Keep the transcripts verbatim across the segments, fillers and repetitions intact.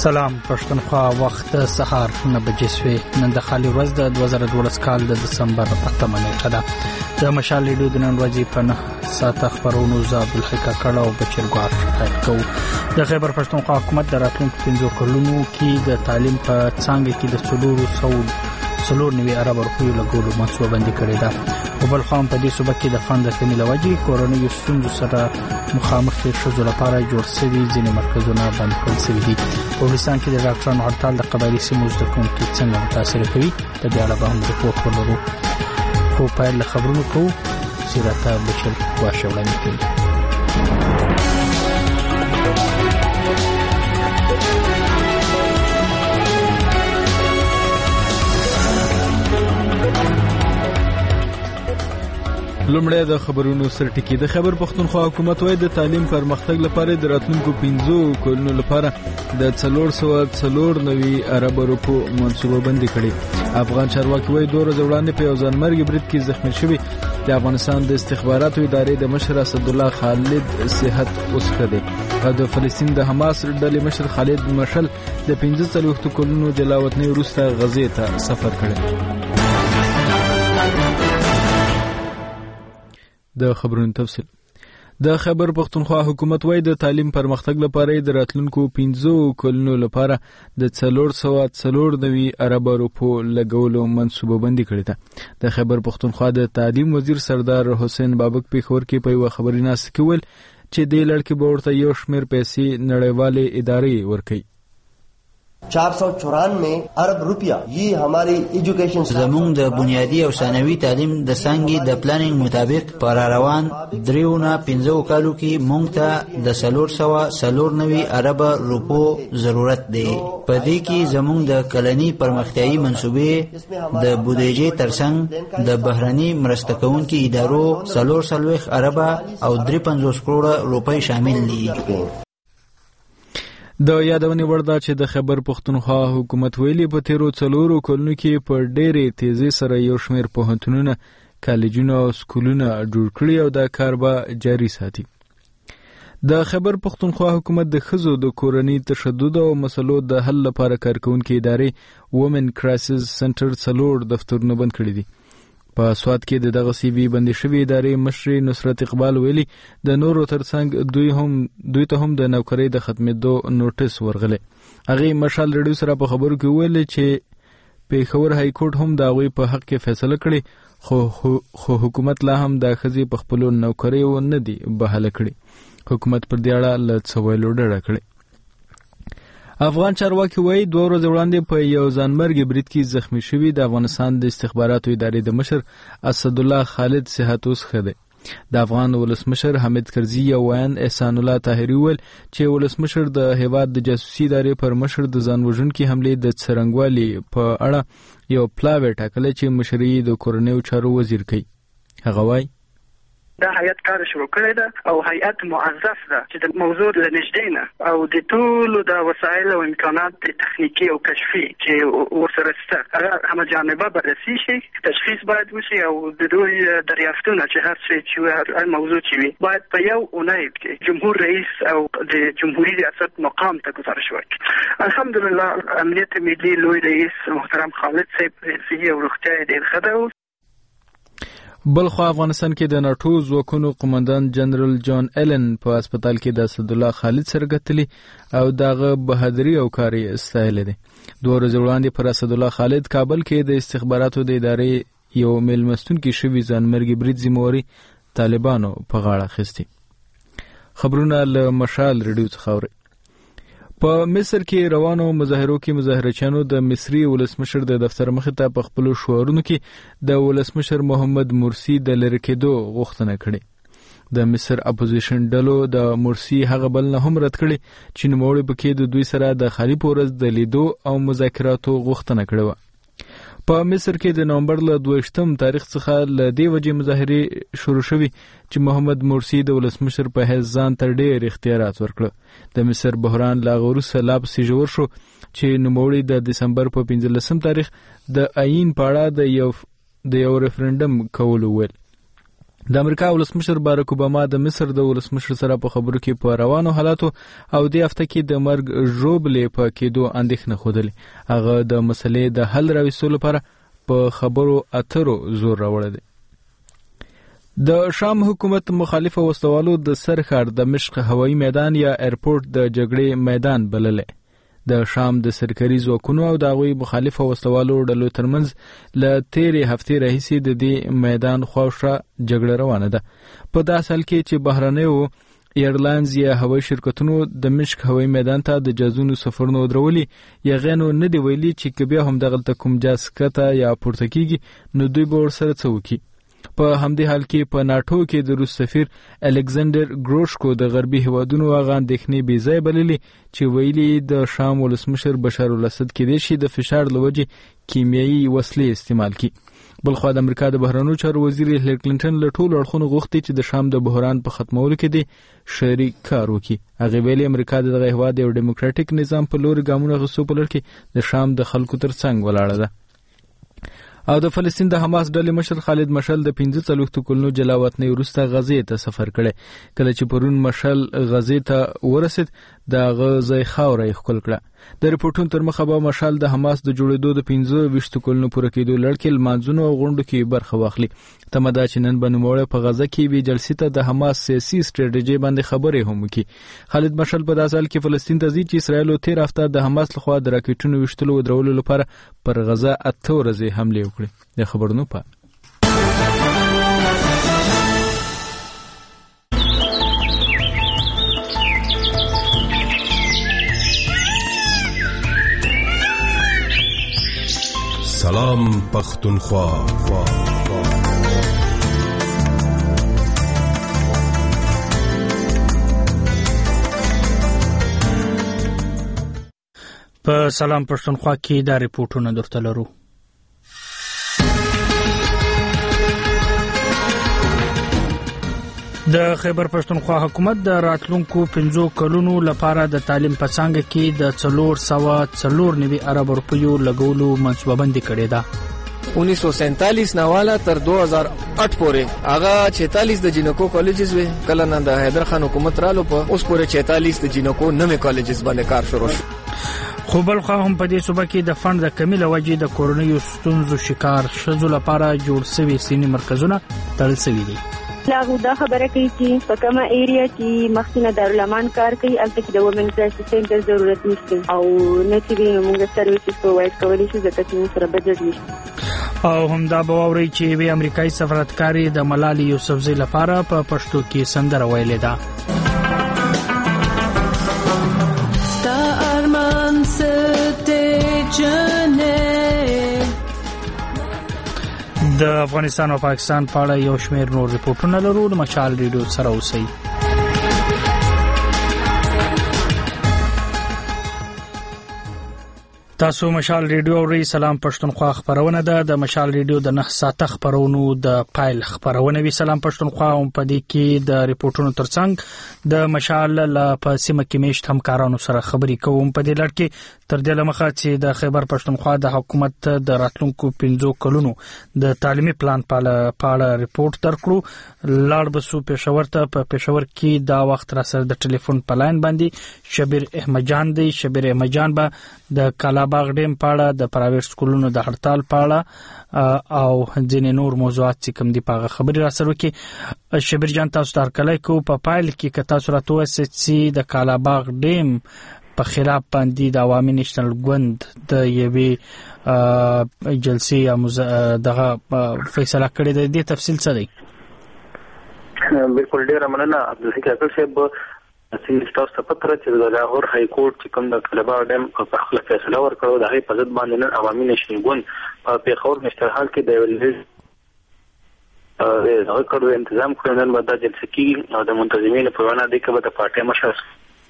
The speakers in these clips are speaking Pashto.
سلام پښتونخوا وخت سهار نه بجې شوې. نن د خالي ورځ د دوه زره دولس کال د دسمبر اتمه نیټه ده. د مشال ریډیو د نن ورځې په نه ساعته خبرونو زه عبدالحق کاکړ او بشیر ګوهر شکایت کوو. د خیبر پښتونخوا حکومت د راتلونکو پنځو کلونو کې د تعلیم په څانګه کې د څلورو سوو څلور نوي ارب روپیو لګولو منصوبه بندي کړې ده. په بل خوا په دې صوبه کې د فند د کمې له وجې کورنیو ستونزو سره مخامخ ښځو لپاره جوړ شوي ځینې مرکزونه بند کړل شوي دي. په افغانستان کې د ډاکټرانو هړتال د قبایلي سیمو زده کوونکي څنګه متاثره کوي، د دې اړه به هم رپورټ ولرو. خو پیل له خبرونو کوو چې راته بشیر ګوهر وړاندې کوي. لومړی د خبرونو سرټکی. د خیبر پښتونخوا حکومت وايي د تعلیم پرمختګ لپاره د راتلونکو پنځو کلونو لپاره د څلور سوه څلور نوي ارب روپو منصوبه بندي کړې. افغان چارواکي وايي دوه ورځې وړاندې په یو ځانمرګي برید کې زخمي شوي د افغانستان د استخباراتو ادارې د مشر اسدالله خالد صحت اوسخه دی او د فلسطین د حماس ډلې مشر خالد مشل د پنځه څلوېښتو کلونو جلا وطنۍ وروسته غزې ته سفر کړی. د خبرونو تفصیل. د خیبر پښتونخوا حکومت وايي د تعلیم پرمختګ لپاره د راتلونکو پنځو کلونو لپاره د څلور سوه څلور نوي ارب روپو لګولو منصوبه بندي کړې ده. د خیبر پښتونخوا د تعلیم وزیر سردار حسین بابک پیښور کې په یو خبري ناسته کې ویل چې دې لړ کې به ورته یو شمېر پیسې نړیوالې ادارې ورکوي. चार सौ चौरानवे अरब रुपया ये हमारी एजुकेशन زمونږ د بنیادی او ثانوي تعلیم د څانګې د پلانینګ مطابق پر روان دریونه پنځو کالو کې مونږ ته د څلور سوه څلور نوي ارب روپو ضرورت دی. په دې کې زمونږ د کلنی پرمختیایي منصوبې د بودیجې ترڅنګ د بهرني مرسته کوونکو ادارو څلور څلوېښت ارب او درې پنځوس کروڑه روپۍ شامل دي. د یادونې وړ ده چې د خیبر پښتونخوا حکومت ویلي په تیرو څلورو کلونو کې په ډېرې تیزۍ سره یو شمېر پوهنتونونه، کالجونه او سکولونه جوړ کړي او دا کار به جاري ساتي. د خیبر پښتونخوا حکومت د ښځو د کورني تشدد او مسلو د حل لپاره کارکوونکې ادارې وومن کرایسس سنټر څلور دفترونه بند کړي دي. په سوات کې د دغه سی وی بندي شوی ادارې مشر نصرت اقبال ویلي د نورو ترڅنګ دوی هم دوی ته هم د نوکرۍ د ختمېدو نوټس ورغلی. هغې مشال ریډیو سره په خبرو کې ویل چې پېښور های کورټ هم د هغوی په حق کې فیصله کړې، خو خو حکومت لا هم د ښځې په خپلو نوکریو نه دي بحاله کړي. حکومت پر دې اړه له څه ویلو ډډه کړې. افغان چارواکي وايي دوه ورځې وړاندې په یو ځانمرګي برید کې زخمي شوي د افغانستان د استخباراتو ادارې د مشر اسدالله خالد صحت اوسخه دی. د افغان ولسمشر حامد کرزي یو ویان احسان الله طاهري ویل چې ولسمشر د هیواد د جاسوسي ادارې پر مشر د ځان وژونکي حملې د څرنګوالي په اړه یو پلاوی ټاکلی چې مشري د کورنیو چارو وزیر کوي. هغه وایي دا هیئت کار شروع کړی ده او هیئت موظف ده چې د موضوع له نږدې نه او د ټولو د وسایل او امکانات د تخنیکي او کشفي چې ورسره شته هغه همه جانبه بررسي شي، تشخیص باید وشي او د دوی دریافتونه چې هر څه چې هر موضوع چې وي باید په یو اونۍ کې جمهور رئیس او د جمهوریت ریاست مقام ته گزارش ورکړي. الحمدلله امنیت ملی لوی رئیس محترم خالد صاحب صحي او روغتیا ډېر ښه ده. بل خو افغانستان کې د ناټو ځواکونو قومندان جنرال جان ایلن په هسپتال کې د اسدالله خالد سره کتلی او دغه بهادری او کار یې ستایلی دی. دوه ورځې وړاندې پر اسدالله خالد کابل کې د استخباراتو د ادارې یو میلمستونکي شوي ځانمرګي برید ذمهواري طالبانو په غاړه اخیستې. خبرونه له مشال ریډیو څخه اورئ. په مصر کې روانو مظاهرو کې مظاهرچیانو د مصري ولسمشر د دفتر مخې ته په خپلو شعارونو کې د ولسمشر محمد مرسي د لرې کېدو غوښتنه کړې. د مصر اپوزیشن ډلو د مرسي هغه بلنه هم رد کړې چې نوموړي پکې د دوی سره د خالي په ورځ د لیدو او مذاکراتو غوښتنه کړې وه. په مصر کې د نومبر له دویشتم تاریخ څخه له دې وجې مظاهرې شروع شوي چې محمد مرسي د ولسمشر په حیث ځان ته ډېر اختیارات ورکړه. د مصر بحران له هغه وروسته لا پسې ژور شو چې نوموړي د دسمبر په پنځلسم تاریخ د آیین په اړه د یو د یو ریفرنډم کولو ویل. د امریکا ولسمشر باراک اوباما د مصر د ولسمشر سره په خبرو کې په روانو حالاتو او د هفته کې د مرګ ژوبلې په کېدو اندېښنه ښودلې. هغه د مسلې د حل راوستلو لپاره په خبرو اترو زور راوړی دی. د شام حکومت مخالف وسوالو د سرخار د مشق هوایي میدان یا ایرپورټ د جګړې میدان بللې. د شام د سرکاري ځواکونو او د هغوی مخالف وسوالو ډلو ترمنځ له تیرې هفتې راهیسې د دې میدان خواوشا جګړه روانه ده. په داسې حال کې چې بهرنیو ایرلاینز یا هوایي شرکتونو د مشق هوایي میدان ته د جازونو سفرونه ودرولي یا غینو نه دی ویلي چې که بیا هم دغلته کوم جاز کته یا پورته کیږي نو دوی به ورسره څه وکړي. په همدې حال کې په ناټو کې د روس سفیر الکساندر ګروشکو د غربي هیوادونو هغه اندېښنې بې ځایه بللې چې ویلي د شام ولسمشر بشار الاسد کېدای شي د فشار له وجې کیمیاوي وسلې استعمال کړي. بلخوا د امریکا د بهرنیو چارو وزیر هیلری کلینټن له ټولو اړخونو غوښتي چې د شام د بحران په ختمولو کې دې شریک کار وکړي. هغې ویلي امریکا د دغه هیواد یو ډیموکراټیک نظام په لوري ګامونه اخیستو په لړ کې د شام د خلکو تر څنګ ولاړه ده. او د فلسطین د حماس ډلې مشر خالد مشعل د پنځه څلوېښتو کلونو جلا وطنۍ وروسته غزې ته سفر کړی. کله چې پرون مشعل غزې ته ورسید د هغه ځای خاوره یې ښکل کړه. د ریپورټونو تر مخه به مشعل د حماس د جوړېدو د پنځه ویشتو کلونو پوره کېدو لړ کې لمانځونو او غونډو کې برخه واخلي. تمه ده چې نن به نوموړی په غزه کې یوې جلسې ته د حماس سیاسي سټراټیژۍ باندې خبرې هم وکړي. خالد مشعل په داسې حال کې فلسطین ته ځي چې اسرائیلو تېره هفته د حماس لخوا د راکېټونو ویشتلو ودرولو لپاره پر غزه اته ورځې حملې وکړې. د خبرونو په سلام پختونخوا. په سلام پښتونخوا کې دا ریپورتونه درته لرو. د خیبر پښتونخوا حکومت د راتلونکو پنځو کلونو لپاره د تعلیم په څانګه کې د څلور سوه څلور نوي ارب روپیو لګولو منصوبه بندي کړې ده. انیس سو سینتالیس نواله تر دو هزار آٹھ پورې هغه چھیالیس د جینکو کالجز وي. کله نه د حیدر خان حکومت رالو په اوس پورې چھیالیس د جینکو نوې کالجز باندې کار شروع شو. خو بل خو هم په دې صوبه کې د فند د کمی له وجې د کورنیو ستونزو شکار ښځو لپاره جوړ شوي سینې مرکزونه تړل شوي دي. لاغو دا خبره کوي چې په کومه ایریا کې مخکینه دارالامان کار کوي البته کې د وومن کرایسس سنټر ضرورت نشته او نه چې موږ سرویسز پرووایډ کولی شو ځکه چې موږ سره بجټ نشته. او هم دا به واورئ چې یوې امریکایي سفارتکارې د ملالۍ یوسفزۍ لپاره په پښتو کې سندره ویلې ده. ستا ارمان ستې جنې د افغانستان او پاکستان په اړه یو شمېر نور ریپورتونه لرو. د مشال ریډیو سره اوسئ. تاسو مشال ریډیو اورئ. سلام پښتونخوا خبرونه ده. د مشال ریډیو د نه ساعته خبرونو د پایل خبرونه وی. سلام پښتونخوا هم په دې کې د ریپورتونو ترڅنګ د مشال له په سیمه کې میشت همکارانو سره خبرې کوم. په دې لړ کې تر دې لمخه چې د خیبر پښتونخوا د حکومت د راتلونکو پنځو کلونو د تعلیمي پلان په اړه ریپورت درکړو. لاړ بسو پېښور ته. په پېښور کې دا وخت را سره د ټلیفون په لاین باندې شبیر احمد جان دی. شبیر احمد جان به د کلاباغ ډیم په اړه د پرایویټ سکولونو د هړتال په اړه او ځینې نور موضوعات چې کوم دي په هغه خبرې را سره وکړي. شبیر جان تاسو ته هرکلی کوو. په پایل کې که تاسو راته ووایاست چې د کلاباغ ډیم په خلاف باندې د عوامي نیشنل ګوند د یوې جلسې یا دغه فیصله کړې ده، دې تفصیل څه دی؟ بالکل ډیره مننه عبدالحق اکبر صاحب. چې تاسو ته پته چې د لاهور های کورټ چې کوم د کلاباغ ډیم په خپل فیصله ورکړو د هغې په ضد باندې نن عوامي نیشنل ګوند په پېښور مشتر حال کې د یو لیز هغه کړو انتظام کړو. نن به دا جلسه کېږي او د منتظمینو په وینا دی که به د پارټۍ مشر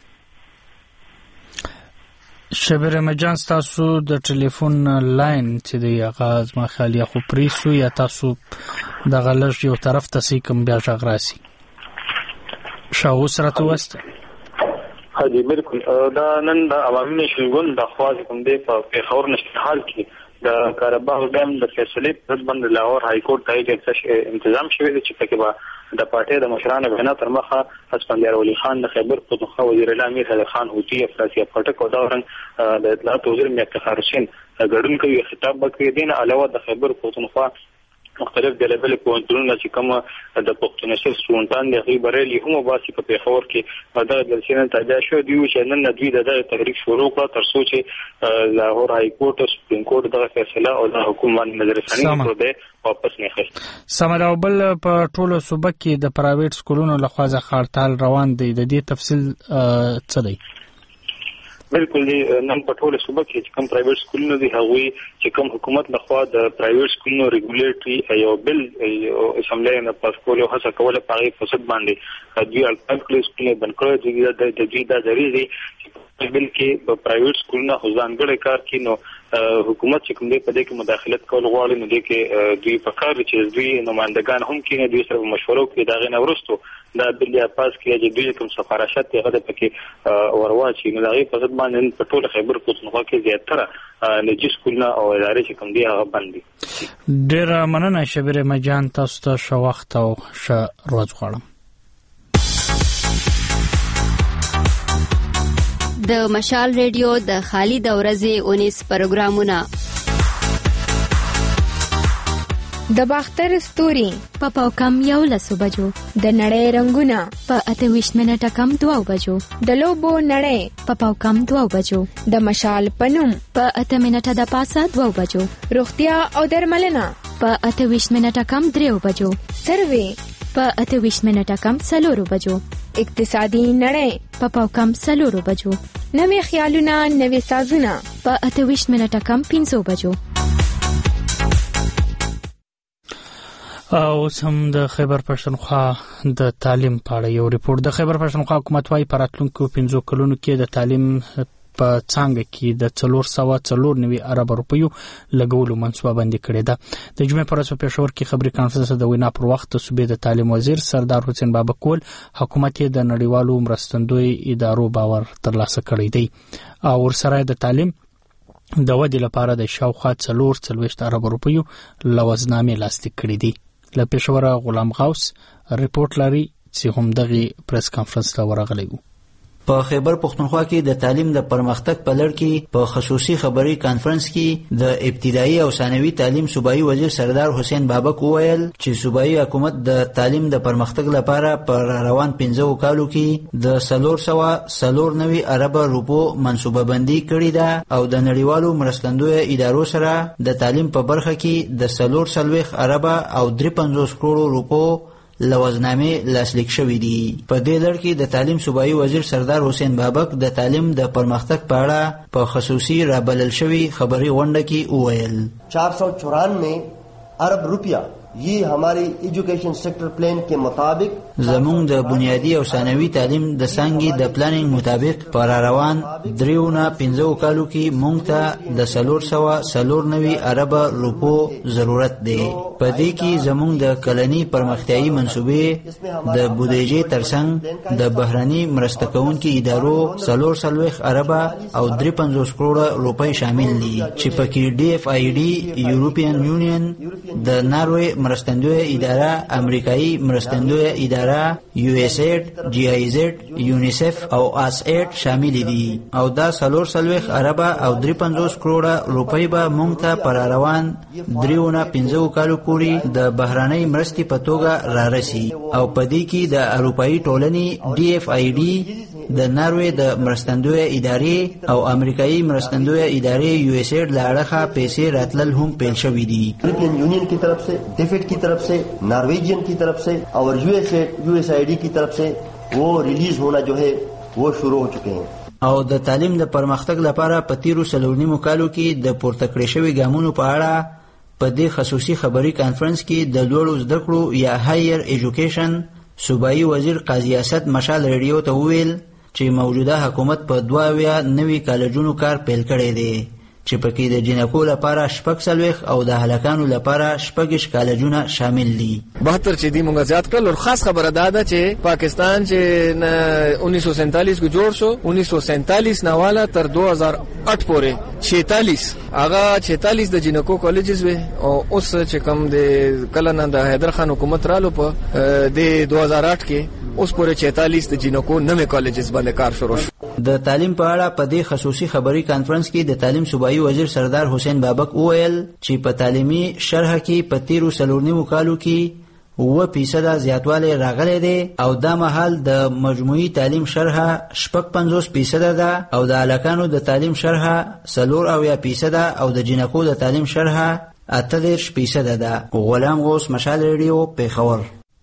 شبیر احمد جان تاسو د ټلیفون لاین چې دی هغه زما خیال یا خو پریسو یا تاسو دغه لږ یو طرف ته سي کوم بیا غږ راسي شاو سره ته وسته. حاجی بالکل دا نن د عوامي نیشنل ګوند د خواز کوم دی په پېښور نشټ حال کې د کاراباغ ډیم د فیصلې په ضد باندې لاهور های کورټ ته جلسه انتظام شوی دی چې پکې به د پارټۍ د مشرانو وینا تر مخه اسفندیار ولی خان د خیبر پختونخوا وزیر اعلی امیر حیدر خان هوتي افراطي پټک او دا ورنګ د اطلاعات وزیر میر افتخار حسین ګډون کوي خطاب وکړي. دین علاوه د خیبر پختونخوا مختلف ډلې پوهنتونونه چې کوم د پښتون شر سټوډنټان د غي بریلي هم واسي په پیښور کې د جلسې تابع شو دی چې نن دوی د تحریک شروع کړ تر څو چې لاهور هاي کورټ او سپریم کورټ د فیصله او د حکومت مدرساني پر دې واپس نه خست. سمره بل په ټولو صوبه کې د پرایویټ سکولونو لخوا ځخ هړتال روان دی. د دې تفصیل څه دی؟ بالکل نن په ټوله صوبه کې چې کوم پرایویټ سکولونه دي هغه چې کوم حکومت لخوا د پرایویټ سکولونو ریګولیټري یو بل اسمبلی نه پاس کول او هڅه کوله په هغه فساد باندې دوی الکل سکولونه بند کړو. د دې د ضروري بل کې په پرایویټ سکولونو ځانګړي کار کې نو حکومت چې کوم دې په دې کې مداخلت کول غواړي نو دې کې دوی په کار چې دوی نمائندگان هم کې نه دوی سره مشوره کوي دا غنه ورستو دا بلیا پاس کې چې دوی کوم سفارشات هغه د پکې ورواچي نو دا غي په ځد باندې په ټوله خیبر پختونخوا کې زیاتره نجی سکولونه او ادارې چې کوم دي هغه باندې. ډېر مننه شبیر مجان، تاسو ته ښه وخت او ښه ورځ غواړم. د مشال ریډیو د خالي د ورځې اونیس پروګرامونه د باختر ستوري په پاوکم یو لسو بجو، د نړۍ رنگونه په اته ویشت منټه کم دوه بجو، د لوبو نړۍ په پاوکم دوه بجو، د مشال پنوم په اته منټه د پاسه دوه بجو، روغتیا او درملنه په اته ویشت منټه کم درې بجو، سروي په اته ویشت منټه کم څلور بجو، اقتصادي نړۍ په پاوکم څلور بجو، نوې خیالونه نوې سازونه په اته ویشت منټه کم پنځه بجو. او سم د خیبر پښتونخوا د تعلیم په اړه یو ریپورت. د خیبر پښتونخوا حکومت وايي په راتلونکو پنځو کلونو کې د تعلیم په څانګه کې د څلور سوه څلور نوي ارب روپیو لګولو منصوبه بندي کړې ده. د جمعې پر ورځ په پېښور کې خبري کانفرنس د وینا پر وخت د صوبې د تعلیم وزیر سردار حسین بابکول حکومت یې د نړیوالو مرستندوی ادارو باور ترلاسه کړی دی او ورسره د تعلیم د ودې لپاره د شاوخوا څلور څلوېښت ارب روپیو لوزنامې لاسلیک کړې دي. له پېښوره غلام غوث ریپورت لري چې هم دغه پریس کانفرنس ته ورغلی و. په خیبر پختونخوا کې د تعلیم د پرمختګ په لړ کې په خصوصي خبري کانفرنس کې د ابتدایي او ثانوي تعلیم صوبایي وزیر سردار حسین بابک وویل چې صوبایي حکومت د تعلیم د پرمختګ لپاره پر روان پنځو کالو کې د څلور سوه څلور نوي ارب روپو منصوبه بندي کړې ده او د نړیوالو مرستندوی ادارو سره د تعلیم په برخه کې د څلور څلوېښت ارب او درې پنځوس کروڑو روپو لوزنامې لاسلیک شوې دي. په دې لړ کې د تعلیم صوبایي وزیر سردار حسین بابک د تعلیم د پرمختګ په اړه په خصوصي رابلل شوی خبري غونډه کې وویل चार सौ चौरानवे अरब रुपया ये हमारे एजुकेशन सेक्टर प्लान के मुताबिक زمونږ د بنیادی او ثانوي تعلیم د څانګې د پلانینګ مطابق پر روان دریونه پنځو کالو کې مونږ ته د څلور سوه څلور نوي ارب روپو ضرورت دی. په دې کې زمونږ د کلنی پرمختیایي منصوبې د بودیجې ترڅنګ د بهرني مرسته کوونکو ادارو څلور څلوېښت ارب او درې پنځوس کروڑه روپۍ شامل دي چې پکې ډي اف آی ډي، یورپین یونین، د ناروې مرستندوی اداره، امریکایي مرستندوی اداره، یو ایس ایډ، جی آی زیډ، یونیسف او آس ایډ شامل دي او دا څلور څلوېښت ارب او درې پنځوس کروڑه روپۍ به مونږ ته پر روان دریونه پنځو کالو پورې د بهرنۍ مرستې په توګه رارسي او په دې کې د اروپایي ټولنې ډي اف آی ډي، د ناروې د مرستندوی ادارې او امریکایي مرستندوی ادارې یو ایس ایډ له اړخه پیسې راتلل هم پیل شوي دي. یورپین یونین کی طرف سے، ڈیفیڈ کی طرف سے، نارویجین کی طرف سے اور یو ایس ایڈ یو ایس آئی ڈی کی طرف سے وہ ریلیز ہونا جو ہے وہ شروع ہو چکے ہیں. او د تعلیم د پرمختګ لپاره په تیرو څلور نیمو کالو کې د پورته کړې شوي ګامونو په اړه په دې خصوصي خبري کانفرنس کې د لوړو زده کړو یا هایر ایجوکیشن صوبایي وزیر قاضي اسد مشال ریډیو ته وویل چې موجوده حکومت په دوه اویا نوي کالجونو کار پیل کړی دی چې پکې د جنکو لپاره شپږ څلوېښت او د هلکانو لپاره شپږ کالجونه شامل دي. بہتر چې دی مونږ زیات کړل. او خاص خبره دا ده چې پاکستان چې انیس سو سینتالیس کو جوړ شو، انیس سو سینتالیس نه والا تر دو هزار آٹھ پورې چھیالیس هغه چھیالیس د جنکو کالجز وي، او اوس چې کوم د کله نه د حیدر خان حکومت رالو په د دو هزار آٹھ کې اوس پورې چھیالیس د جنکو نوې کالجز باندې کار شروع شو. د تعلیم په اړه په دې خصوصي خبري کانفرنس کې د تعلیم صوبایي وزیر سردار حسین بابک وویل چې په تعلیمي شرح کې په تیرو څلور نیمو کالو کې اووه فیصده زیاتوالی راغلی دی او دا مهال د مجموعي تعلیم شرح شپږ پنځوس فیصده ده او د هلکانو د تعلیم شرح څلور اویا فیصده او د جنکو د تعلیم شرح اته دېرش فیصده ده. غلام غوث، مشال ریډیو، پیښور.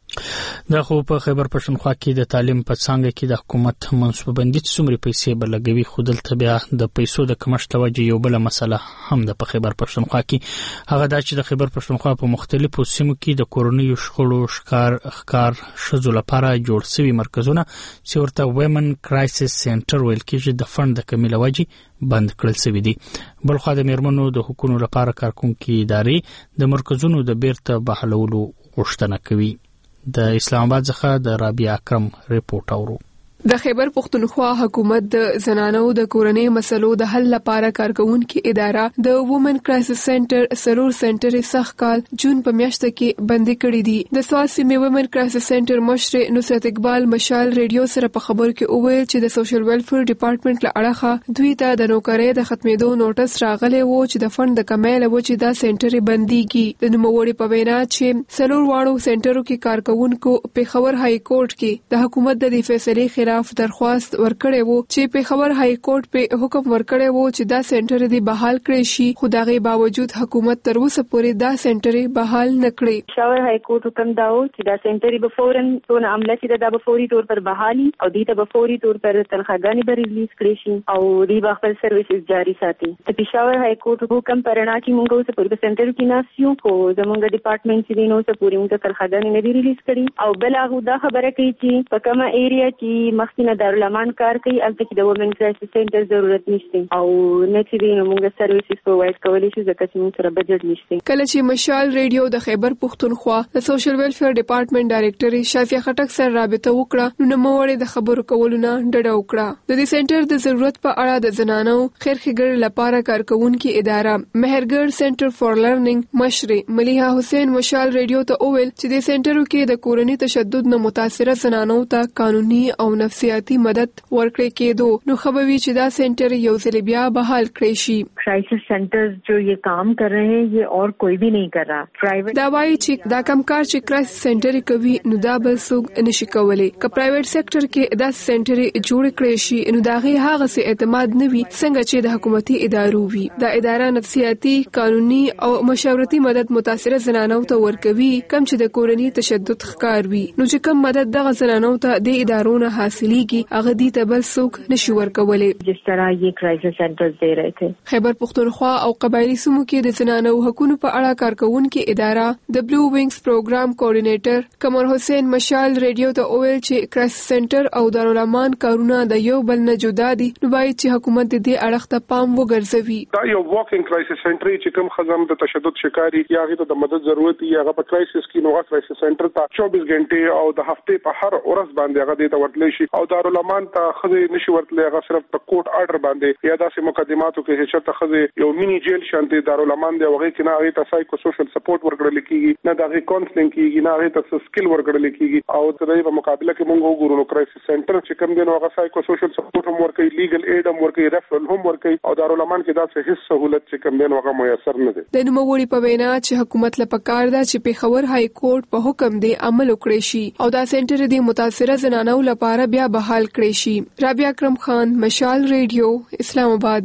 دا خو په خیبر پښتونخوا کې د تعلیم په څانګه کې د حکومت منصوببندي څومره پیسې به لګوي، خو دلته بیا د پیسو د کمښت له وجې یو بله مسله هم ده په خیبر پښتونخوا کې. هغه دا چې د خیبر پښتونخوا په مختلفو سیمو کې د کورنیو شخړو ښکار ښکار ښځو لپاره جوړ شوي مرکزونه چې ورته ویمن کرایسس سینټر ویل کېږي د فنډ د کمۍ له وجې بند کړل شوي دي. بلخوا د میرمنو د حقونو لپاره کارکونکي ادارې د مرکزونو د بیرته بحالولو غوښتنه کوي. د اسلام آباد څخه د رابعه اکرم ریپورت اورو. د خیبر پختونخوا حکومت د زنانو د کورنۍ مسلو د حل لپاره کارکونکو اداره د وومن کرایسس سنټر سرور سنټر سخت کال جون په میاشت کې بندي کړی دي. د سواد سیمې وومن کرایسس سنټر مشر نصرت اقبال مشال ریډیو سره په خبر کې وویل چې د سوشل ویلفیر ډپارټمنټ له اړخه دوی ته د نوکرۍ د ختمېدو نوټس راغلی وو چې د فند د کمۍ له وجې دا سنټر بنديږي. د نوموړي په وینا چې سلور واړو سنټرو کې کارکونکو پیښور های کورټ کې د حکومت د فیصلې خلاف درخواست ورکړی وو چې پیښور های کورټ په حکم ورکړی وو چې دا سنټر دی بحال کړی شي، خو دغه باوجود حکومت تر اوسه پورې دا سنټر بحال نه کړی. پیښور های کورټ حکم داو چې دا سنټر به فوراً څونه عمله چې دا به فوري طور پر بحالي او دې ته به فوري طور پر تنخواګانې به ریلیز کړي شي او دې به خپل سرویسز جاری ساتي. د پیښور های کورټ حکم پرنا چې موږ اوسه پورې سنټر کې ناسیو خو زموږ ډپارټمنټ چې دینو اوسه پورې موږ تنخواګانې نه دی ریلیز کړي او بل هغه دا خبره کوي چې په کومه ایریا کې مخکینه دارالمان کار کوي البته کې د وومن کرایسس سنټر ضرورت نشته او نه چې دینو موږ سرویسز پرووایډ کولی شو ځکه چې موږ سره بجټ نشته. کله چې مشال ریډیو د خیبر پختونخوا د سوشل ویلفیر ډپارټمنټ ډایریکټر شافیه خټک سره رابطه وکړه نو نوموړي د خبرو کولو نه ډډه وکړه. د دې سنټر د ضرورت په اړه د زنانو خیرخېګړ لپاره کارکونکو اداره مهرګړ سنټر فار لرنینګ مشر ملیحه حسین مشال ریډیو ته وویل چې د سنټرو کې د کورني تشدد نه متاثره زنانو ته قانوني او نفسیاتي مدد ورکړې کېدو نو خبروي چې دا سنټر یو ځل بیا بحال کړی شي. کرائسس سینٹرز جو یہ کام کر رہے ہیں یہ اور کوئی بھی نہیں کر رہا. پرائیویٹ دا وایي چې دا کم کار چې کرایسس سنټر کوي نو دا بل څوک نشي کولی. که پرایویټ سېکټر کې دا سنټر جوړ کړی شي نو دا غي هغه څه اعتماد نه وي څنګه چې د حکومتي ادارو وي. دا اداره نفسیاتي، قانوني او مشاورتي مدد متاثره زنانو ته ورکوي کم چې د کورني تشدد ښکار وي. نو چې کم مدد دغه زنانو ته د ادارو نه حاصلېږي هغه دې ته بل څوک نشي ورکولی. جس طرح یہ کرائسس سینٹرز دے رہے تھے. خیبر پختونخوا او قبایلی سیمو کې د زنانو حقوقو په اړه کارکونکو اداره د بلو وینګز پروګرام کوارډینیټر قمر حسین مشال ریډیو ته وویل چې کرایسس سنټر او دارالامان کارونه د یو بل نه جدا دي نو باید چې حکومت دې اړه ته پام وګرځوي. دا یو واکینګ کرایسس سنټر چې کوم خزم د تشدد شکاري یا غي ته د مدد ضرورت یا غو په کرایسس کې نو کرایسس سنټر ته چوبیس غنټه او د هفته په هر ورځ باندې هغه دې ته ورتلی شي او دارالامان ته خزه نشي ورتلی هغه صرف په کوټ آرډر باندې یا داسې مقدماتو کې چې ته خزه یو مینی جیل شانتي دارالامان دی هغه کې نه هغه ته سایکو سوشل سپورټ ورکړل کیږي نه دغه کونسلینګ کیږي نه هغه ته سکل ورکړل کیږي او د دې په مقابله کې موږ وګورو نو کرایسس سنټر چې کوم دی نو هغه سایکو سوشل سپورټ هم ورکوي، لیګل ایډ هم ورکوي، ریفرل هم ورکوي او دارالامان کې دا څه هیڅ سہولت چې کوم دی نو هغه میسر نه دی. د نوموړي په وینا چې حکومت لپاره کار ده چې پیښور های کورټ په حکم دی عمل وکړي شي او دا سنټر دی متاثره زنانو لپاره بیا بحال کړي شي. رابعه اکرم خان، مشال ریډیو، اسلام آباد.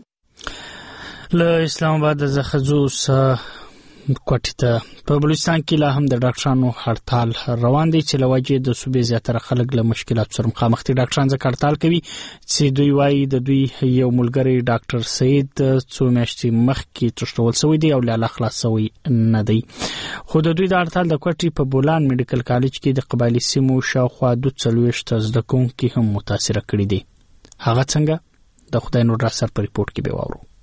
له اسلام آباد څخه زوس کوټه ته په بلوچستان کې لا هم د ډاکټرانو هړتال روان دي چې لوجه د صوبې زیاتره خلک له مشکلات سره مخامخ دي. ډاکټران ځکه هړتال کوي چې دوی وايي د دوی یو ملګری ډاکټر سید څو میاشتې مخکې تشتول شوی دی او لا خلاص شوی نه دی. خو د دوی د هړتال د کوټې په بولان میډیکل کالج کې د قبایلی سیمو شاوخوا دوه څلوېښت زده کوونکي هم متاثر کړي دي. هغه څنګه د خدای نور را سر په ریپورت کې به واورو.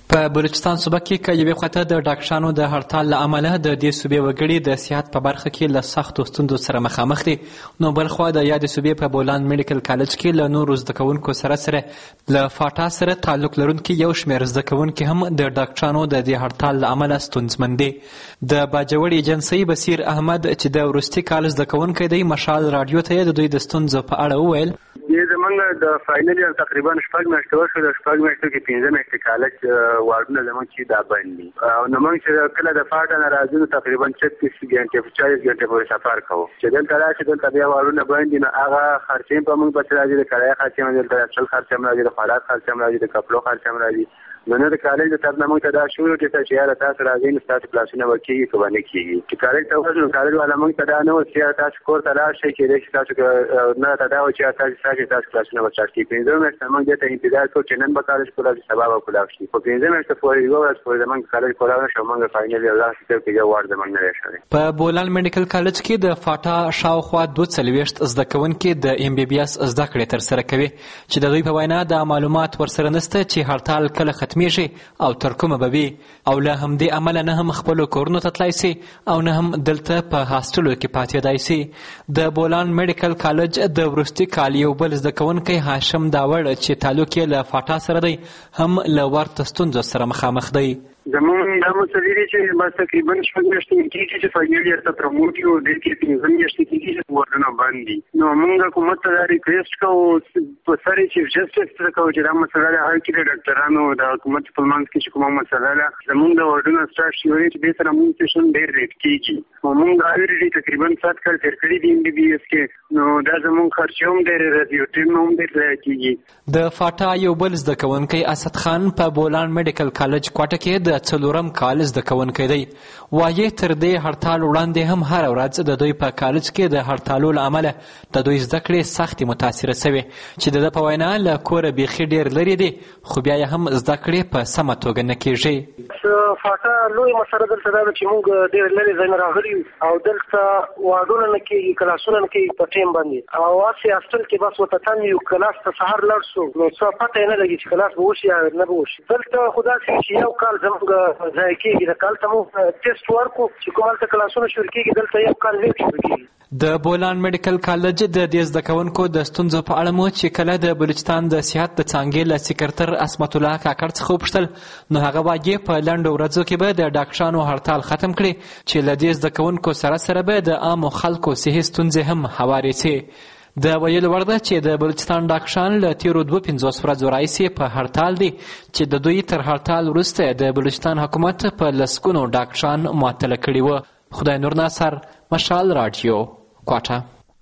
په بلوچستان صوبه کې که یوې خواته د ډاکټرانو د هړتال له امله د دې صوبې وګړي د صحت په برخه کې له سختو ستونزو سره مخامخ دي، نو بل خوا د یادې صوبې په بولان میډیکل کالج کې له نورو زده کوونکو سره سره له فاټا سره تعلق لرونکي یو شمېر زده کوونکي هم د ډاکټرانو د دې هړتال له امله ستونزمن دي. د باجوړ ایجنسۍ بصیر احمد چې د وروستي کال زده کوونکی دی، مشال راډیو ته د دوی د ستونزو په اړه وویل. یې زمونږ د فاینل یو تقریبا شپږ میاشتې وشو، د شپږ میاشتو کې پنځه میاشتې کالج واردونه زمونږ چې دا بند دي، او نو موږ چې کله د فاټا نه راځو نو تقریبا چتیس ګنټې چالیس ګنټې پورې سفر کوو. چې دلته راشي دلته بیا واردونه بند دي، نو هغه خرچې په موږ پسې راځي، د کرایه خرچې هم دلته اصل خرچې هم راځي، د خوراک خرچې هم راځي، د کپړو خرچې هم راځي. نو نه د کالج د طرف نه موږ ته دا شروع کړه چې یاره تاسو راځئ نو ستاسو کلاسونه به کېږي که به نه کېږي. چې کالج ته ورځو نو کالج والا موږ ته دا نه وه چې یاره تاسو کور ته لاړ شئ، کېدای شي تاسو نه ته دا وه چې یاره تاسو راشئ تاسو کلاسونه به سټارټ کېږي. پنځه میاشتې موږ دې ته انتظار کوو چې نن به کالج کولاو شي، سبا به کولاو شي. په پنځه میاشتې پورې یوه ورځ پورې زموږ کالج کولاو نه شو، موږ فاینل یو داسې صرف یو وار زموږ نه دی شوی. په بولان میډیکل کالج کې د فاټا شاوخوا دوه څلوېښت زده کوونکي د ایم بي بي اس زده کړې ترسره کوي، چې د دوی په وینا د معلومات ورسره نشته چې هړتال کله ختمیږي او تر کومه به وي، او له همدې امله نه هم خپلو کورونو ته تلای سي او نه هم دلته په هاسټلو کې پاتېدای سي. د بولان میډیکل کالج د وروستي کال یو بل زده کوونکی هاشم داوړ چې تعلق یې له فاټا سره دی هم له ورته ستونزو سره مخامخ دی. زمونږ دا مسلې دي چې بس تقریبا شپږ میاشتې کېږي چې فاینل یې ته پروموټ یو ډېر کې پنځه میاشتې کېږي چې واردونه بند دي. نو موږ حکومت ته دا ریکویسټ کوو په سر یې چیف جسټس ته کوو چې دا مسله ده هر کې د ډاکټرانو د حکومت په منځ کې چې کومه مسله ده زمونږ د واردونه سټارټ شي وایي چې دې سره موږ سیشن ډېر ریټ کېږي. نو موږ الریډي تقریبا سات کال تېر کړي دي ایم بي بي اس کې، نو دا زمونږ خرچې هم ډېرې راځي او ټیم هم ډېر ضایع کېږي. د فاټا یو بل زده کوونکی اسد خان په بولان میډیکل کالج کوټه کې د څلورم کال زده کوونکی دی. وایي تر دې هړتال وړاندې هم هره ورځ د دوی په کالج کې د هړتالو له امله د دوی زده کړې سختې متاثره سوې، چې د ده په وینا له کوره بیخي ډېر لرې دي، خو بیا یې هم زده کړې په سمه توګه نه کېږي. فاټا لوی مسله دلته دا ده چې موږ ډېر لرې ځای نه راغلي یو او دلته واردونه نه کېږي، کلاسونه نه کېږي په ټیم باندې، او هسې هاسټل کې بس ورته تم یو کلاس ته سهار لاړ شو نو څه پته یې نه لګي چې کلاس به وشي یا نه به وشي. دلته خو داسې چې یو کال زموږ ضایع کېږي، د کال ته موږ ټیسټ ورکړو چې کوم هلته کلاسونه شروع کېږي، دلته یو کال لیټ شروع کېږي. د بولان میډیکل کالج د دې زده کوونکو د ستونزو په اړه مو چې کله د بلوچستان د صحت د څانګې له سکرټر اسمت الله کاکړ څخه وپوښتل، نو هغه وايي په لنډو ورځو کې به د ډاکټرانو هړتال ختم کړي چې له دې زده کوونکو سره سره به د عامو خلکو صحي ستونزې هم هوارې سي. د ویلو وړ ده چې د بلوچستان ډاکټران له تیرو دوه پنځوس ورځو راهیسې په هړتال دي، چې د دوی تر هړتال وروسته د بلوچستان حکومت په لسګونو ډاکټران معطله کړي وو. خدای نور ناصر، مشال راډیو، کوټه.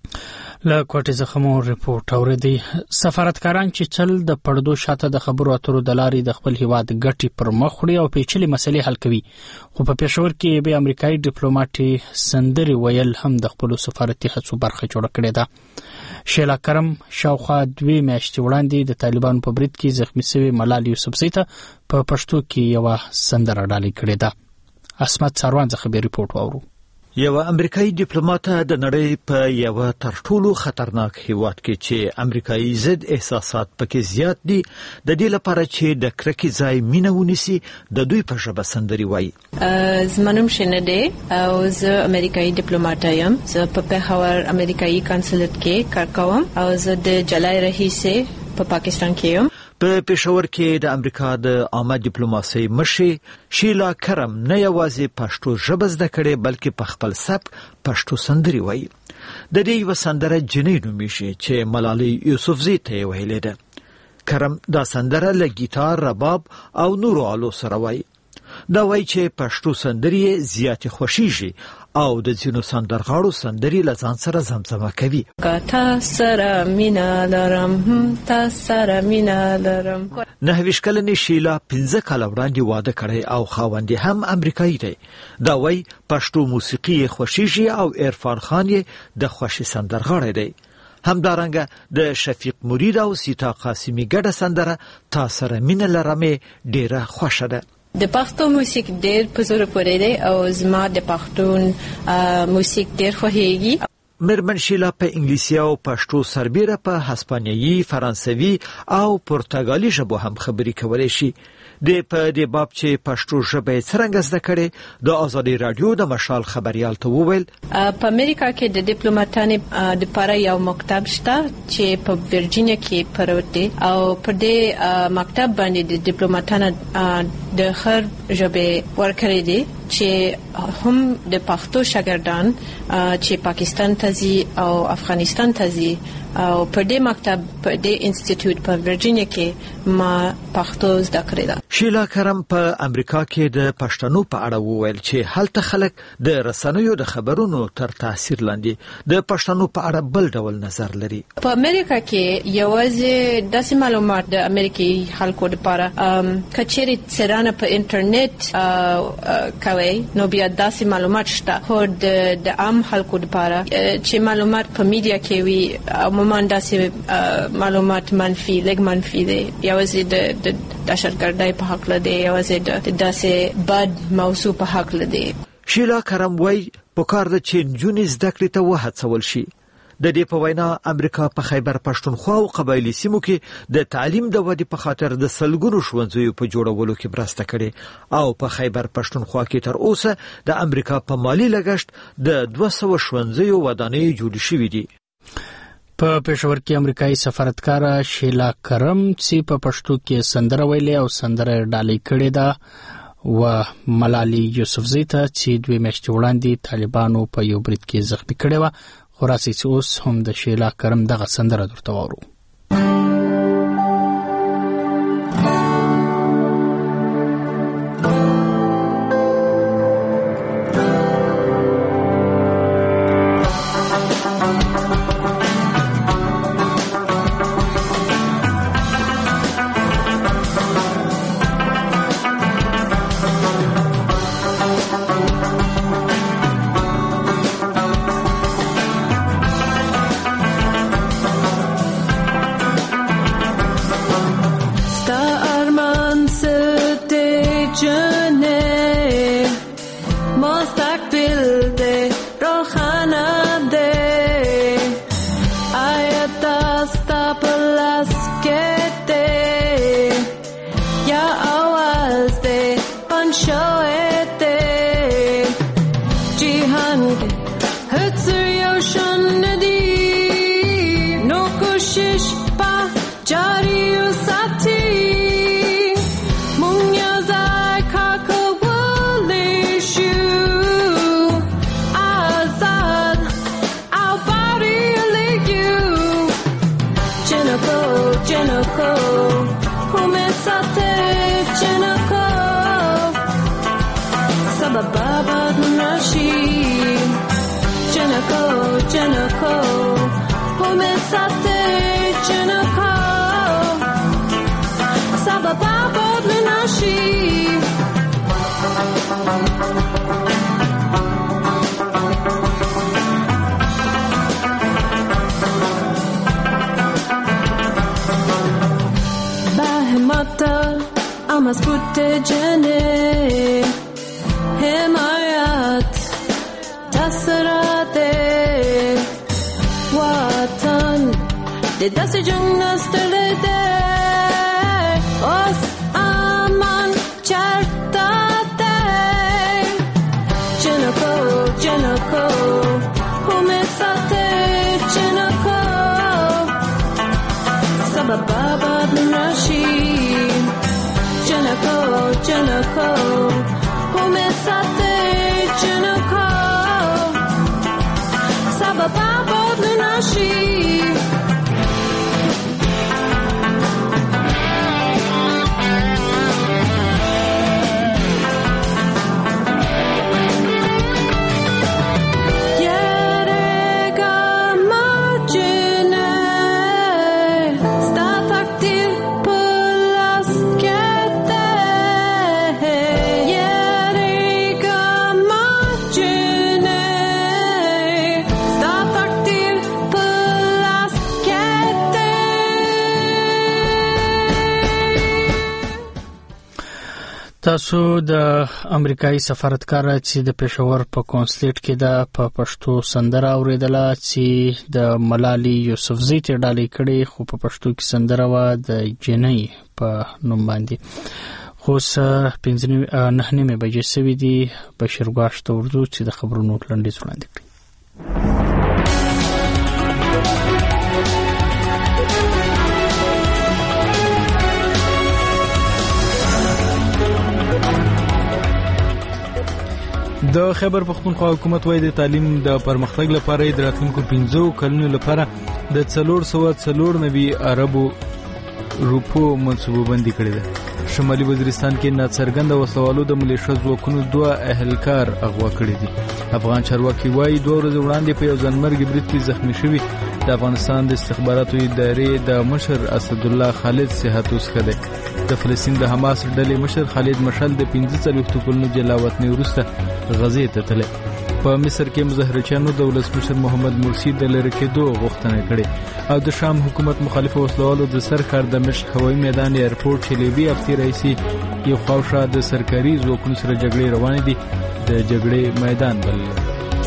له کوټې څخه مو ریپورټ اورېدی. سفارتکاران چې چل د پردو شاته د خبرو اترو د لارې د خپل هیواد ګټې پر مخ وړي او پیچلې مسلې حل کوي، خو په پېښور کې به امریکایي ډیپلوماټ سندرې ویل هم د خپلو سفارتي هڅو برخه جوړه کړې ده. شیلا کرم شاوخوا دوې میاشتې وړاندې د طالبانو په برید کې زخمي شوی ملال یوسفزۍ ته په پښتو کې یوه سندره ډالۍ کړې ده. اسمت ساروان څخه به ریپورټ واورو. یو امریکایي ډیپلوماټ د نړۍ په یو تر ټولو خطرناک هیواد کې چې امریکایي ضد احساسات پکې زیات دي، د دې لپاره چې د کرکې ځای مینه ونیسي د دوی په ژبه سندرې وایي. زما نوم شینډې او زه امریکایي ډیپلوماټ یم. زه په پېښور امریکایي کانسولټ کې کار کوم او زه د جولای راهیسې په پاکستان کې یم. په پېښور کې د امریکا د عامه ډیپلوماسۍ مشرې شیلا کرم نه یوازې پښتو ژبه زده کړې بلکې په خپل سبک پښتو سندرې وایي. د دې یوه سندره جنۍ نومیږي چې ملالۍ یوسفزۍ ته یې ویلې ده. کرم دا سندره له ګیتار، رباب او نورو آلو سره وایي. دا وایي چې پښتو سندرې زیاتې خوښیږي او د ځینو سندرغاړو سندرې له ځان سره زمزمه کوي. تا سره مینا لرم، تا سره مینا لرم. نهه ویشت کلنې شیلا پنځه کاله وړاندې واده کړی او خاوند یې هم امریکایي دی. دا وایي پښتو موسیقي یې خوښیږي او عرفان خان یې د خوښې سندرغاړی دی. همدارنګه د شفیق مرید او سیتا قاسمي ګډه سندره تا سره مینا لرم ډیره خوښه ده. د پښتو موسیقي ډېر په زړه پورې دی او زما د پښتون موسیقي ډېر خوښیږي. مېرمن شیلا په انګلیسي او پښتو سربیره په هسپانیایي، فرانسوي او پرتګالي ژبو هم خبرې کولی شي. د په دې باب چې پښتو ژبه څنګه زده کړي د آزادي رادیو د مشال خبريال ته وویل په امریکا کې د ډیپلوماټانو د لپاره یو مکتب شته چې په ورجینیا کې پروت دی او په دې مکتب باندې د ډیپلوماټانو د خر ژبه ورکړي دي چې هم د پښتو شاګردان چې پاکستان ته ځي او افغانستان ته ځي او په دې مکتب په دې انسټیټیوټ په ورجینیا کې ما پښتو زده کړې ده. شیلا کرم په امریکا کې د پښتنو په اړه وویل چې هلته خلک د رسنیو د خبرونو تر تاثیر لاندې د پښتنو په اړه بل ډول نظر لري. په امریکا کې یوازې داسې معلومات د امریکایي خلکو لپاره کچېرې څرانه په انټرنیټ کوي نو بیا داسې معلومات شته خو د عام خلکو لپاره چې معلومات په میډیا کې وي عموما داسې معلومات منفي لږ منفي دي یوازې د دهشتګردۍ په حق لدی یوازې د داسې بد موضوع په حق لدی. شیلا کرم وای په کار د چې نجونې زده کړې ته وهڅول شي. د دې په وینا امریکا په خیبر پښتونخوا او قبایلی سیمو کې د تعلیم د ودې په خاطر د سلګونو ښوونځیو په جوړولو کې مرسته کړې او په خیبر پښتونخوا کې تر اوسه د امریکا په مالی لګښت د دوه سوه ښوونځیو ودانۍ جوړې شوې دي. په پېښور کې امریکایي سفارتکار شیلا کرم چې په پښتو کې سندره ویلې او سندره ډالۍ کړې ده و ملالي یوسفزۍ ته چې دوی میاشتې وړاندې طالبانو په یو برید کې زخمي کړې وه خو راسي چې اوس هم د شیلا کرم دغه سندره درته واورو. Amas putte jene himayat tasrate watan de das jungnas telede os aman chartate chenako chenako humesate chenako sababa nashi Janako, Janako, Humesate, Janako, Sababa Bodlinashi. تاسو د امریکایي سفارتکار چې د پېښور په کونسلیټ کې د په پښتو سندره اوریدله چې د ملالي یوسفزۍ ته ډالۍ کړي خو په پښتو کې سندره و د جنۍ په نوم باندې خو څه پنځه نه نیمې بجې سوي دي. بشیر ګواش ته ورځو چې د خبرونو لنډیز وړاندې کړي. د خیبر پختونخوا حکومت وايي د تعلیم د پرمختګ لپاره د راتلونکو پنځو کلونو لپاره د څلور سوه څلور نوي اربو روپو منصوبه بندي کړې ده. شمالي وزیرستان کې ناڅرګنده وسلوالو د ملیشیا ځواکونو دوه اهلکار اغوا کړي دي. افغان چارواکي وايي دوه ورځې وړاندې په یو ځانمرګي برید کې زخمی شوي د افغانستان د استخباراتو ادارې د مشر اسدالله خالد صحت وسخه ده. د فلسطین د حماس ډلې مشر خالد مشعل د پنځه څلوېښتو کلونو جلا وطنۍ وروسته غزې ته تللی. په مصر کې مظاهرچیانو د ولسمشر محمد مرسي د لرې کېدو غوښتنه کړې او د شام حکومت مخالفو وسلوالو د سرکار دمشق هوایي میدان ایرپورټ چې لیبي افتی رئیسي یو خواوشا د سرکاري ځواکونو سره جګړې روانې دي د جګړې میدان بللی.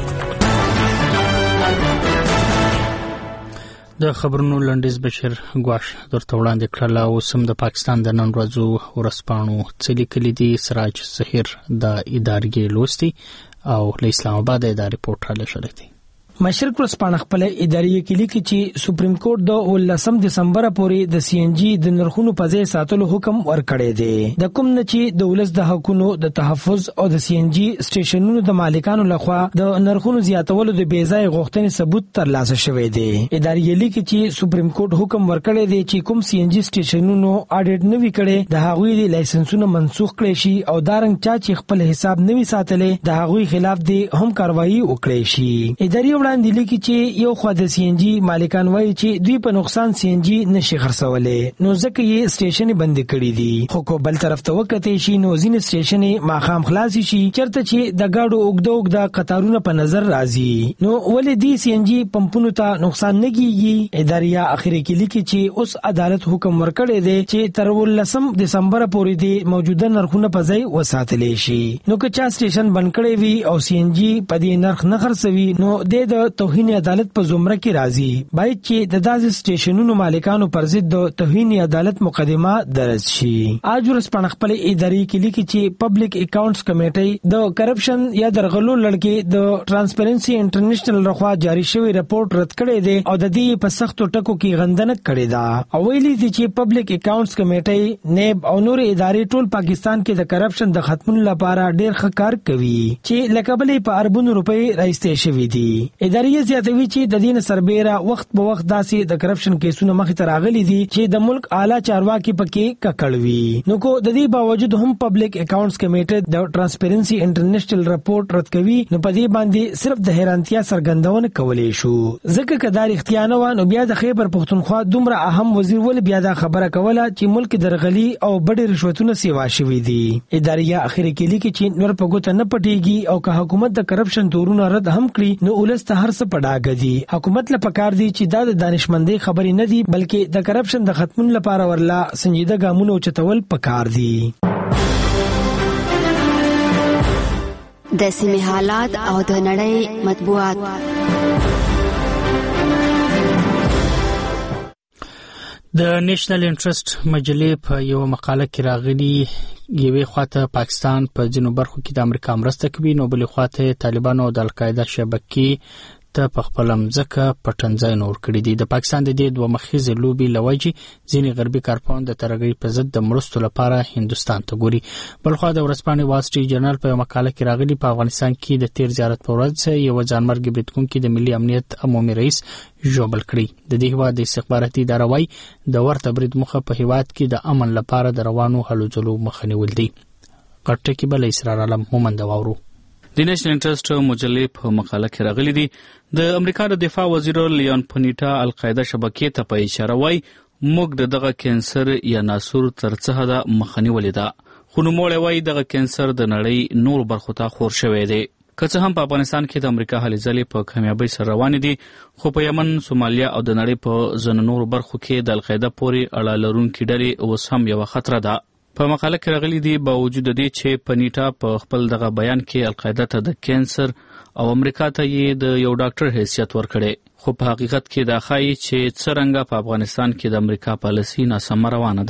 د خبرونو لنډیز بشیر ګواش درته وړاندې کړل. او سم د پاکستان د نن ورځو ورځپاڼو څه لیکلي دي. سراج سحر د ادارې لوستي او له اسلام آباد د ریپورټ را لېږلی دی. مشرق ورځپاڼه خپل ادارې کې لیکي چې سپریم کورټ د ولسم دسمبر پورې د سی ان جی د نرخونو په ځای ساتلو حکم ورکړی دی. د کوم نه چې د ولس د حقوقو د تحفظ او د سی ان جی سټیشنونو د مالکانو لخوا د نرخونو زیاتولو د بې ځای غوښتنې ثبوت ترلاسه شوی دی. ادارې لیکي چې سپریم کورټ حکم ورکړی دی چې کوم سی ان جی سټیشنونو اډیټ نوي کړي د هغوی د لایسنسونو منسوخ کړي شي او دارنګ چا چې خپل حساب نوي ساتلې د هغوی خلاف دی هم کاروایی وکړي شي. ادارې وړاندې لیکي چې یو خوا د سی ان جی مالکان وایي چې دوی په نقصان سی ان جی نشي خرڅولې نو ځکه یې سټیشن بند کړي دي. خو کو بل طرف ته وکړي شي نو ځینې سټیشن ماخام خلاص شي چرته چې د گاډو اوګدو اوګدا قطارونه په نظر راځي نو ولې دی سی ان جی پمپونو ته نقصان نه کیږي. ادارې اخري کې لیکي چې اوس عدالت حکم ورکړی دی چې تر ولسم دسمبر پورې دی موجوده نرخونه په ځای وساتلې شي. نو که چا سټیشن بند کړی وي او سی ان جی په دې نرخ نه خرڅوي نو د توهین عدالت په زمره کې راځي. باید چې د داسې سټیشنونو مالکانو پر ضد د توهین عدالت مقدمه درج شي. اج ورځپاڼه خپل ادارې کې لیکي چې پبلک اکاونټس کمیټې د کرپشن یا درغلو لړکې د ترانسپیرنسي انټرنیشنل لخوا جاری شوی رپورت رد کړی دی او د دې په سختو ټکو کې غندنه کړې ده او ویلي دي چې پبلک اکاونټس کمیټې نیب او نور ادارې ټول پاکستان کې د کرپشن د ختمولو لپاره ډېر ښه کار کوي چې لکبلې په اربونو روپۍ راایستې شوي دي. ادارې زیاتوي چې د دین سربېره وخت په وخت داسې د کرپشن کیسونه مخې ته راغلي دي چې د ملک اعلی چارواکي پکې ککړوي. نو کو د دې باوجود هم پبلک اکاونټس کمیټه د ترانسپیرنسي انټرنیشنل رپورت رد کوي نو په دې باندې صرف د حیرانتیا څرګندونه کولې شو. ځکه کدار اختیار نه و نو بیا د خیبر پختونخوا دومره اهم وزیر ول بیا دا خبره کوله چې ملک درغلي او بډې رشوتونه سیوا شوي دي. ادارې اخر کې لیکي چې نور په ګوته نه پټيږي او که حکومت د کرپشن تورونه رد هم کړي نو ولست هر څه پډاګ دي. حکومت له پکار دي چې دا د دانشمندۍ خبرې نه دي بلکې د کرپشن د ختمون لپاره ورلا سنجیده ګامونه اوچتول پکار دي. د سیمې حالات او د نړۍ مطبوعات. د نېشنل انټرست مجلې په یو مقاله کې راغلي یوې خواته پاکستان په ځینو برخو کې د امریکا مرسته کوي نو بلې خواته طالبانو او د القاعده شبکې ته په خپل مځکه پټنځای نور کړی دي. د پاکستان د دې دوه مخیزې لوبي لوجي ځینې غربي کارپوهان د ترهګرۍ په ضد د مرستو لپاره هندستان ته ګوري. بلخوا د ورځپاڼې وال سټریټ جرنل په مقاله کې راغلي په افغانستان کې د تیر زیارت په ورځ یو ځانمرګي برید کوونکي د ملي امنیت عمومي رئیس ژوبل کړی. د دې هیواد د استخباراتي ادارې وايي د ورته برید مخه په هیواد کې د امن لپاره د روانو هلو ځلو مخه نیول دي. غټه کې بل اسرار علم مومند واورو. د نېشنل انټرست مجلې په مقاله کې راغلي دي د امریکا د دفاع وزیر لیون پونیټا القاعده شبکې ته په اشاره وایي موږ د دغه کینسر یا ناسور تر څه حده مخه نیولې ده خو نوموړی وایي دغه کینسر د نړۍ نور برخو ته خور شوی دی. که څه هم په افغانستان کې د امریکا هلې ځلې په کامیابۍ سره روانې دي خو په یمن، سومالیا او د نړۍ په ځینو نورو برخو کې د القاعده پورې اړه لرونکي ډلې اوس هم یوه خطره ده. په مقاله کې راغلي دي باوجود د دې چې پنیټا په خپل دغه بیان کې القاعده ته د کینسر او امریکا ته یې د یو ډاکټر حیثیت ورکړي خو په حقیقت کې دا ښایي چې څرنګه په افغانستان کې د امریکا پالیسي ناسمه روانه ده.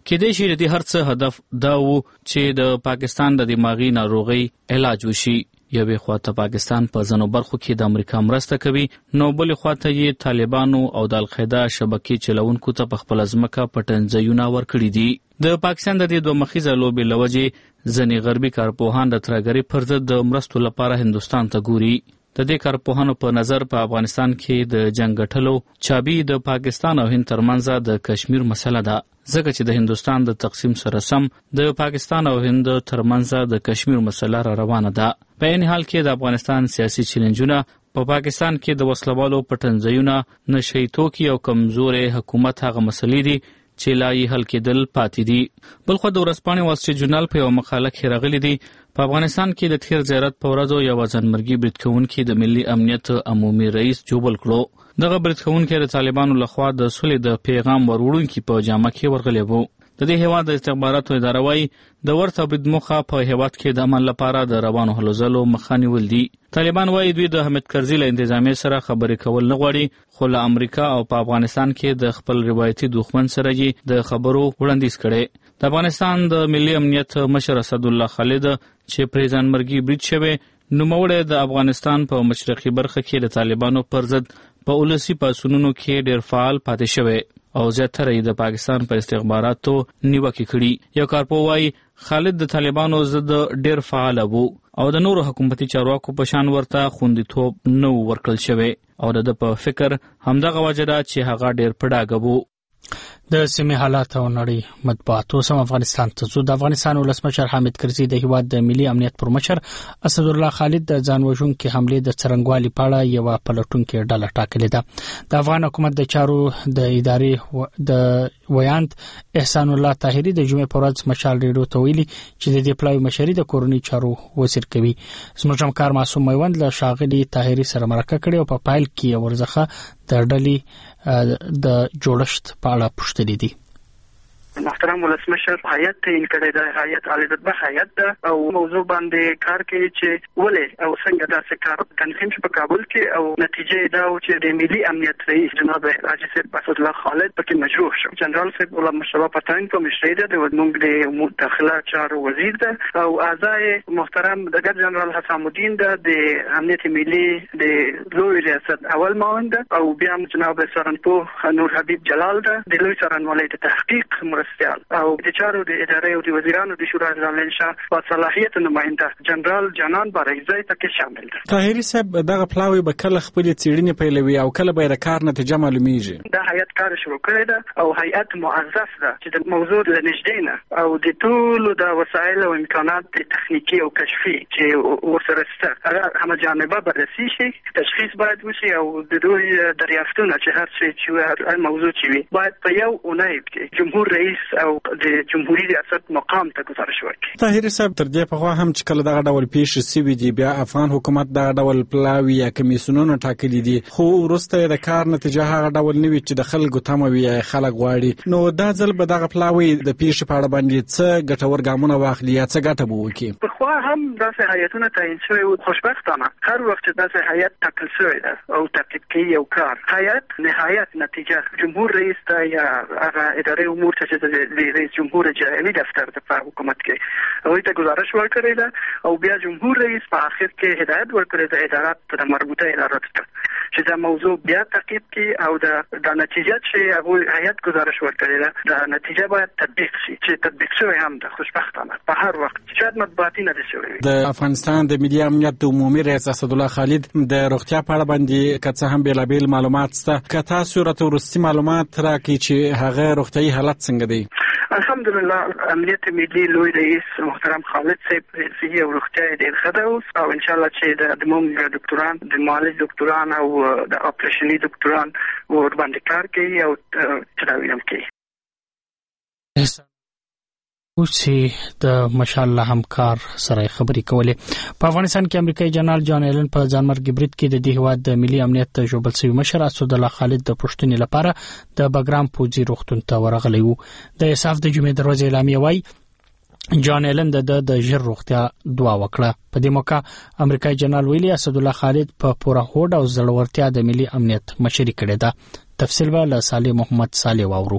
کېدای شي د هر څه هدف دا و چې د پاکستان د دماغي ناروغي علاج وشي. یوې خواته پاکستان په ځینو برخو کې د امریکا مرسته کوي، نو بلې خواته یې طالبانو او د القاعده شبکې چلونکو ته په خپله ځمکه پټنځایونه ورکړي دي. د پاکستان د دې دوه مخیزه لوبې له وجې ځینې غربي کارپوهان د ترهګرۍ پر ضد د مرستو لپاره هندوستان ته ګوري. د دې کارپوهانو په نظر په افغانستان کې د جنگ ګټلو چابي د پاکستان او هند ترمنځ د کشمیر مسله ده، ځکه چې د هندوستان د تقسیم سره سم د پاکستان او هند ترمنځ د کشمیر مسله را روانه ده. په عین حال کې د افغانستان سیاسي چیلنجونه په پا پاکستان کې د وسلوالو پټنځایونه، نشئی توکي او کمزورې حکومت هغه مسلې دي چې لا یې حل کېدل پاتې دي. بلخوا د ورځپاڼې وال سټریټ جورنال په یوه مقاله کې راغلي دي په افغانستان کې د تیر زیارت په ورځو یو ځانمرګي برید کوونکي د ملي امنیت عمومي رئیس جوبل کړو. دغه برید کوونکی د طالبانو لخوا د سولې د پیغام وروړونکي په جامه کې ورغلی وو. د دې هیواد د استخباراتو اداره وايي د ورته برید موخه په هیواد کې د امن لپاره د روانو هلو ځلو مخه نیول دي. طالبان وايي دوی د حامد کرزي له انتظامیې سره خبرې کول نه غواړي، خو له امریکا او په افغانستان کې د خپل روایتي دښمن سره یې د خبرو وړاندیز کړی. د افغانستان د ملي امنیت مشر اسدالله خالد چې پرې ځانمرګي برید شوی، نوموړی د افغانستان په مشرقي برخه کې د طالبانو پر ضد په ولسي پاڅونونو کې ډېر فعال پاتې شوی او زیاتره یې د پاکستان په استخباراتو نیوکې کړي. یو کارپوه وایي خالد د طالبانو ضد ډېر فعال وو او د نورو حکومتي چارواکو په شان ورته خوندیتوب نه و ورکړل شوی او د ده په فکر همدغه وجه ده چې هغه ډېر په ډاګه وو. د سیمې حالات او نړۍ مطبوعات. اوس هم افغانستان ته ځو. د افغانستان ولسمشر حامد کرزي د هیواد د ملي امنیت پر مشر اسدالله خالد د ځان وژونکي حملې د څرنګوالي په اړه یوه پلټونکې ډله ټاکلې ده. د افغان حکومت د چارو د ادارې د ویاند احسان الله طاهري د جمعې په ورځ مشال ریډیو ته ویلي چې د دې پلاوي مشري د کورنۍ چارو وزیر کوي. زموږ همکار معصوم میوند له ښاغلي طاهري سره مرکه کړې او په پایل کې یې ورڅخه د ډلې د جوړښت په اړه پوښتلي دي. محترم ولسمشر هیئت تعیین کړی دی، هیئت عالی رتبه هیئت ده او موضوع باندې کار کوي چې ولې او څنګه داسې کار تنظیم شي په کابل کې، او نتیجه دا و چې د ملي امنیت رئیس جناب حاجي صاحب اسدالله خالد پکې مجروح شو. جنرال صاحب علامه مشتبه پتاین په مشرۍ ده، د موږ د امور داخله چارو وزیر ده، او اعضای محترم د ګډ جنرال حسام الدین ده، د امنیت ملي د لوی ریاست اول معاون ده، او بیا جناب سرنپوه نور حبیب جلال ده، د لوی څارنوالۍ د تحقیق او د چارو د ادارې او د وزیرانو د شورا ځانګړي په صلاحیت نماینده جنرال جانان بارکزی پکې شامل دي. طاهري صاحب دغه پلاوی به کله خپل څېړنې پیلوي او کله به د کار نتیجه معلومیږي؟ دا هیئت کار شروع کړی ده او هیئت موظف ده چې د موضوع له نږدې نه او د ټولو د وسایل او امکانات تخنیکی او کشفي چې ورسره شته هغه هم جانبه بررسي شي، تشخیص باید وشي او د دوی دریافتونه چې هر څه چې هر موضوع چې وي باید په یو اونۍ کې جمهور رئیس او د جمهوریت ریاست مقام ته گزارش ورکړي. طاهري صاحب تر دې په خوا هم چې کله دغه ډول پیښې سوي دي بیا افغان حکومت دغه ډول پلاوي یا کمیسیونونه ټاکلي دي، خو وروسته د کار نتیجه هغه ډول نه وي چې د خلکو تمه وي یا خلک غواړي. نو دا ځل به دغه پلاوي د پیښې په اړه باندې څه ګټور ګامونه واخلي یا څه ګټه به وکړي؟ پخوا هم داسې هیئتونه تعیین شوي وو، خوشبختانه هر وخت چې داسې هیئت ټاکل شوی ده او تعقیب کوي یو کار، هیئت نهایت نتیجه جمهور رئیس ته یا هغه ادارې امور ته چې د رئیس جمهور جلالي دفتر د حکومت کې هغوی ته گزارش ورکړی ده او بیا جمهور رئیس په آخر کې هدایت ورکړی ده ادارات د مربوطه اداراتو ته چې دا موضوع بیا تعقیب کړي او د د نتیجه چې هغوی هیئت گزارش ورکړی ده د نتیجه باید تطبیق شي چې تطبیق شوی هم ده خوشبختانه په هر وخت شاید مطبوعاتي نه دي شوی. د افغانستان د ملي امنیت د عمومي رئیس اسدالله خالد د روغتیا په اړه باندې که څه هم بېلابېل معلومات شته، که تاسو راته وروستي معلومات راکړئ چې هغه روغتیایي حالت څنګه دی؟ الحمدلله امنیت ملي لوی رئیس محترم خالد صاحب صحي او روغتیا ډېر ښه ده اوس، او ان شاء الله چې د موږ ډاکټران د معالج ډاکټران او د اپریشني ډاکټران ور باندې کار کوي او تداوی هم کوي. اوسې د ماشاءالله همکار سره خبرې کولې. په افغانستان کې امریکایي جنرال جان ایلن په ځانمرګي برید کې د دې هیواد د ملي امنیت ژوبل شوي مشر اسدالله خالد د پوښتنې لپاره د بګرام پوځي روغتون ته ورغلی و. د اساف د جمعې دروازې اعلامیه وایي جان ایلن د د ژر روغتیا دعا وکړه. په دې موقع امریکایي جنرال ویلي اسدالله خالد په پوره هوډ او زړورتیا د ملي امنیت مشري کړې ده. تفصیل به له صالح محمد صالح واورو.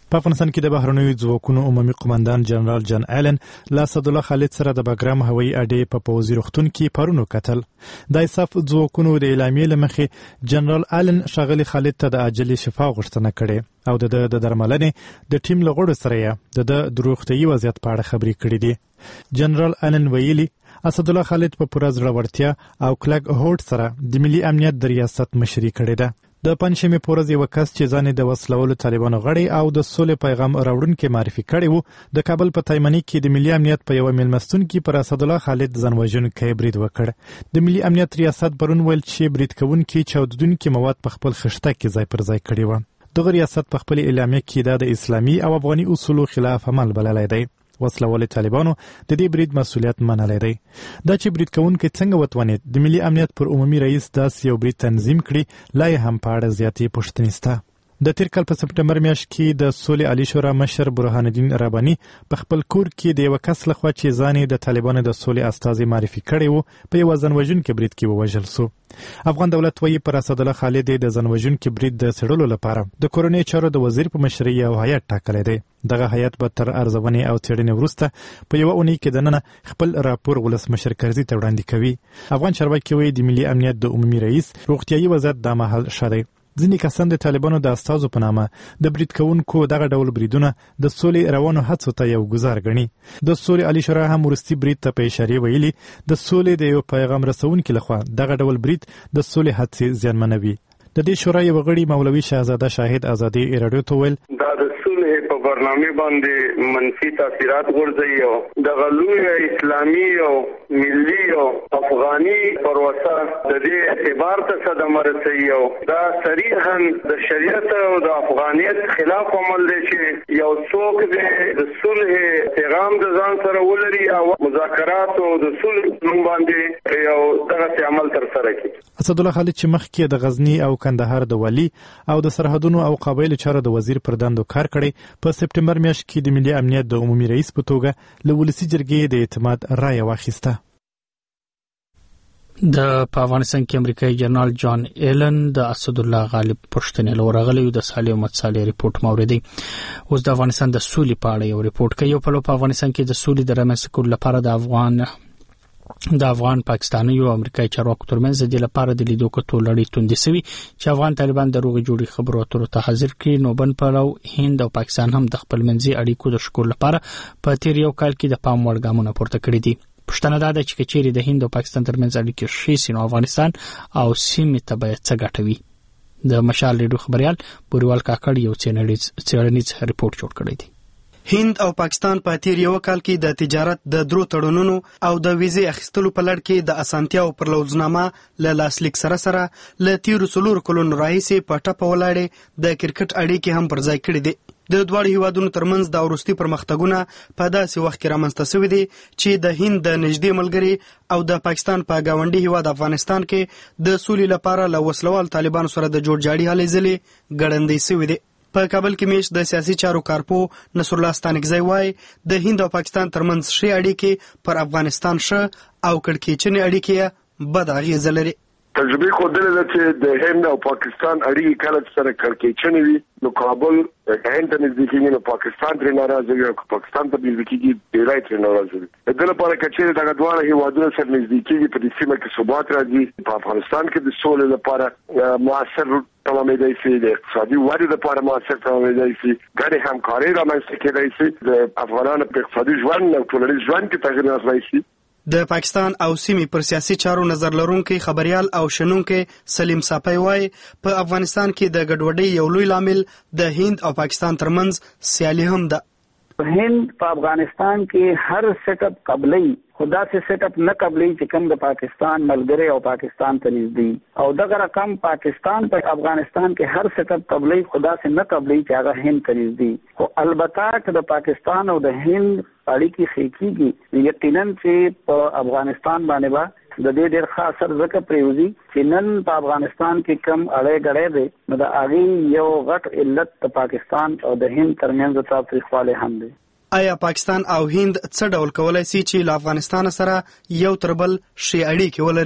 په افغانستان کې د بهرنیو ځواکونو عمومي قومندان جنرال جان ایلن له اسدالله خالد سره د باګرام هوایي اډې په پوځي روغتون کې پرون وکتل. د اساف ځواکونو د اعلامیې له مخې جنرال ایلن ښاغلي خالد ته د عاجلې شفا غوښتنه کړې او د د درملنې د ټیم له غړو سره یې د د روغتیايي وضعیت په اړه خبرې کړې دي. جنرال ایلن ویلي اسدالله خالد په پوره زړورتیا او کلک هوډ سره د ملي امنیت د ریاست مشري کړې ده. د پنځمې په ورځ یو کس چې ځان د وسلوالو طالبانو غړی او د سولې پیغام راوړونکي معرفي کړی وو د کابل په تایمني کې د ملي امنیت په یو میلمستون کې پر اسدالله خالد ځان وژونکی برید وکړ. د ملي امنیت ریاست پرون ویل چې برید کوونکي چاودونکي مواد په خپل خښته کې ځای پر ځای کړي وو. دغه ریاست په خپل اعلامیه کې دا د اسلامي او افغاني اصولو خلاف عمل بللی دی. وسلوالي طالبانو د دې برید مسؤلیت منلی دی. دا چې برید کوونکی څنګه وتوانید د ملي امنیت پر عمومي رئیس داسې یو برید تنظیم کړي لا یې هم په اړه زیاتې پوښتنې شته. د تیر کال په سپټمبر میاشت کې د سولې عالی شورا مشر برهان الدین رباني په خپل کور کې د یو کس لخوا چې ځان د طالبانو د سولې استازي معرفي کړی وو په یو ځان وژونکي برید کې ووژل سو. افغان دولت وایي پر اسدالله خالد د ځان وژونکي برید د څېړلو لپاره د کورنۍ چارو د وزیر په مشرۍ یو هیات ټاکلی دی. دغه هیات به تر ارزونې او څېړنې وروسته په یوه اونۍ کې دننه خپل راپور ولسمشر کرزي ته وړاندې کوي. افغان چارواکي وایي د ملي امنیت د عمومي رئیس روغتیايي وضعیت دا مهال ښه دی. ځینې کسان د طالبانو د استازو په نامه د برید کوونکو دغه ډول بریدونه د سولې روانو هڅو ته یو ګزار ګڼي. د سولې عالی شورا هم وروستي برید ته په اشارې ویلي د سولې د یو پیغام رسونکي لخوا دغه ډول برید د سولې هڅې زیانمنوي. د دې شورا یو غړي مولوي شهزاده شاهد آزادي راډیو ته ویل دا د سولې په برنامه باندې منفي تاثیرات غورځي او د غلوی اسلامي او ملي او افغاني پروسه د دې اعتبار ته صدمه رسوي او دا صریحا د شریعت او د افغانیت خلاف عمل دی چې یو څوک د صلح پیغام د ځان سره ولري او مذاکرات او د صلح نوم باندې یو دغه عمل تر سره کوي. اسدالله خالد چې مخکې د غزنی او کندهار د والي او د سرحدونو او قبایلو چارو د وزیر پر دندو کار کړی په سپټمبر میاشت کې د ملي امنیت د عمومي رئیس په توګه له ولسي جرګې د اعتماد رایه واخیسته. د په افغانستان کې امریکایي جنرال جان ایلن د اسدالله غالب پښتنې لورغلی د صالح احمد صالح ریپورت موردي. اوس د افغانستان د سولې په اړه یو ریپورت کوي. په لو په افغانستان کې د سولې د رامنځته کولو لپاره د افغان د افغان پاکستاني او امریکایي چارواکو ترمنځ د لپاره د لیدو کتو لړۍ توندې شوې چې افغان طالبان د روغې جوړې خبرو اترو ته حاضر کړي. نو بن پلو هند او پاکستان هم د خپل منځي اړیکو د شکر لپاره په تیر یو کال کې د پام وړ ګامونه پورته کړي دي. پښتنه دا ده چې کچېری د هند او پاکستان ترمنځ اړیکې شي سينو افغانستان او سیمې ته به څه ګټوي. د مشال ریډیو خبريال بوريوال کاکړ یو څېړنیز ریپورت جوړ کړی دی. هند او پاکستان په تیر یو کال کې د تجارت د درو تړونونو او د ویزې اخیستلو په لړ کې د اسانتیاو پر لوزنامه له لاسلیک سره سره ل تیر سلور کلونو راهیسې په ټاپه ولاړې د کرکټ اړیکې هم پر ځای کړې دي. د دواړو هیوادونو ترمنځ د وروستي پرمختګونه په داسې وخت کې رامنځته شوي دي چې د هند د نږدې ملګري او د پاکستان په گاونډي هیواد افغانستان کې د سولې لپاره له وسلوال طالبانو سره د جوړجاړي هلې ځلې ګړندې شوي دي. په کابل کې میش د سیاسي چارو کارپو نصر الله ستانکزی وای د هند او پاکستان ترمنځ شي اړیکې پر افغانستان شه او کړکېچنې اړیکې بد اغیزه لري. تجربه خو دلته چې د هند او پاکستان اړیکې کله سره کړکېچنې وي نو کابل هند ته نږدې کېږي نو پاکستان ترې ناراضه وي او پاکستان ته نږدې کېږي ډیری ترې ناراضه وي. د دې لپاره که چېرې دغه دواړه هیوادونه سره نږدې کېږي په دې سیمه کې ثبات راځي په افغانستان کې د سولې لپاره مؤثر تمامېدای شي د اقتصادي ودې لپاره مؤثر تمامېدای شي ګډې همکارۍ رامنځته کېدای شي د افغانانو په اقتصادي ژوند او ټولنیز ژوند کې تغیر راځي شي. د پاکستان او سیمې پر سیاسي چارو نظر لرونکي خبريال او شنونکي سلیم صافی وای په افغانستان کې د ګډوډۍ یو لوی لامل د هند او پاکستان ترمنځ سیالي هم ده. هند په افغانستان کې هر سیټ اپ قبلي خدا سے سیټ اپ نه قبلي چې کوم د پاکستان ملګری او پاکستان ته نږدې او دغه رقم پاکستان په افغانستان کې هر سیټ اپ قبلي خدا سے نه قبلي چې هغه هند ته نږدې او البته چې د پاکستان او د هند اړیکې خېکيږي یقینا چې په افغانستان باندې با د دې ډېر ښه اثر ځکه پریوزي چې نن په افغانستان کې کم اړې غړې دي نو د هغې یو غټ علت د پاکستان او د هند ترمنځ تاوتریخوالی هم دی. آیا پاکستان او هند څه ډول کولای شي چې له افغانستان سره یو تر بل شي اړیکې ولري؟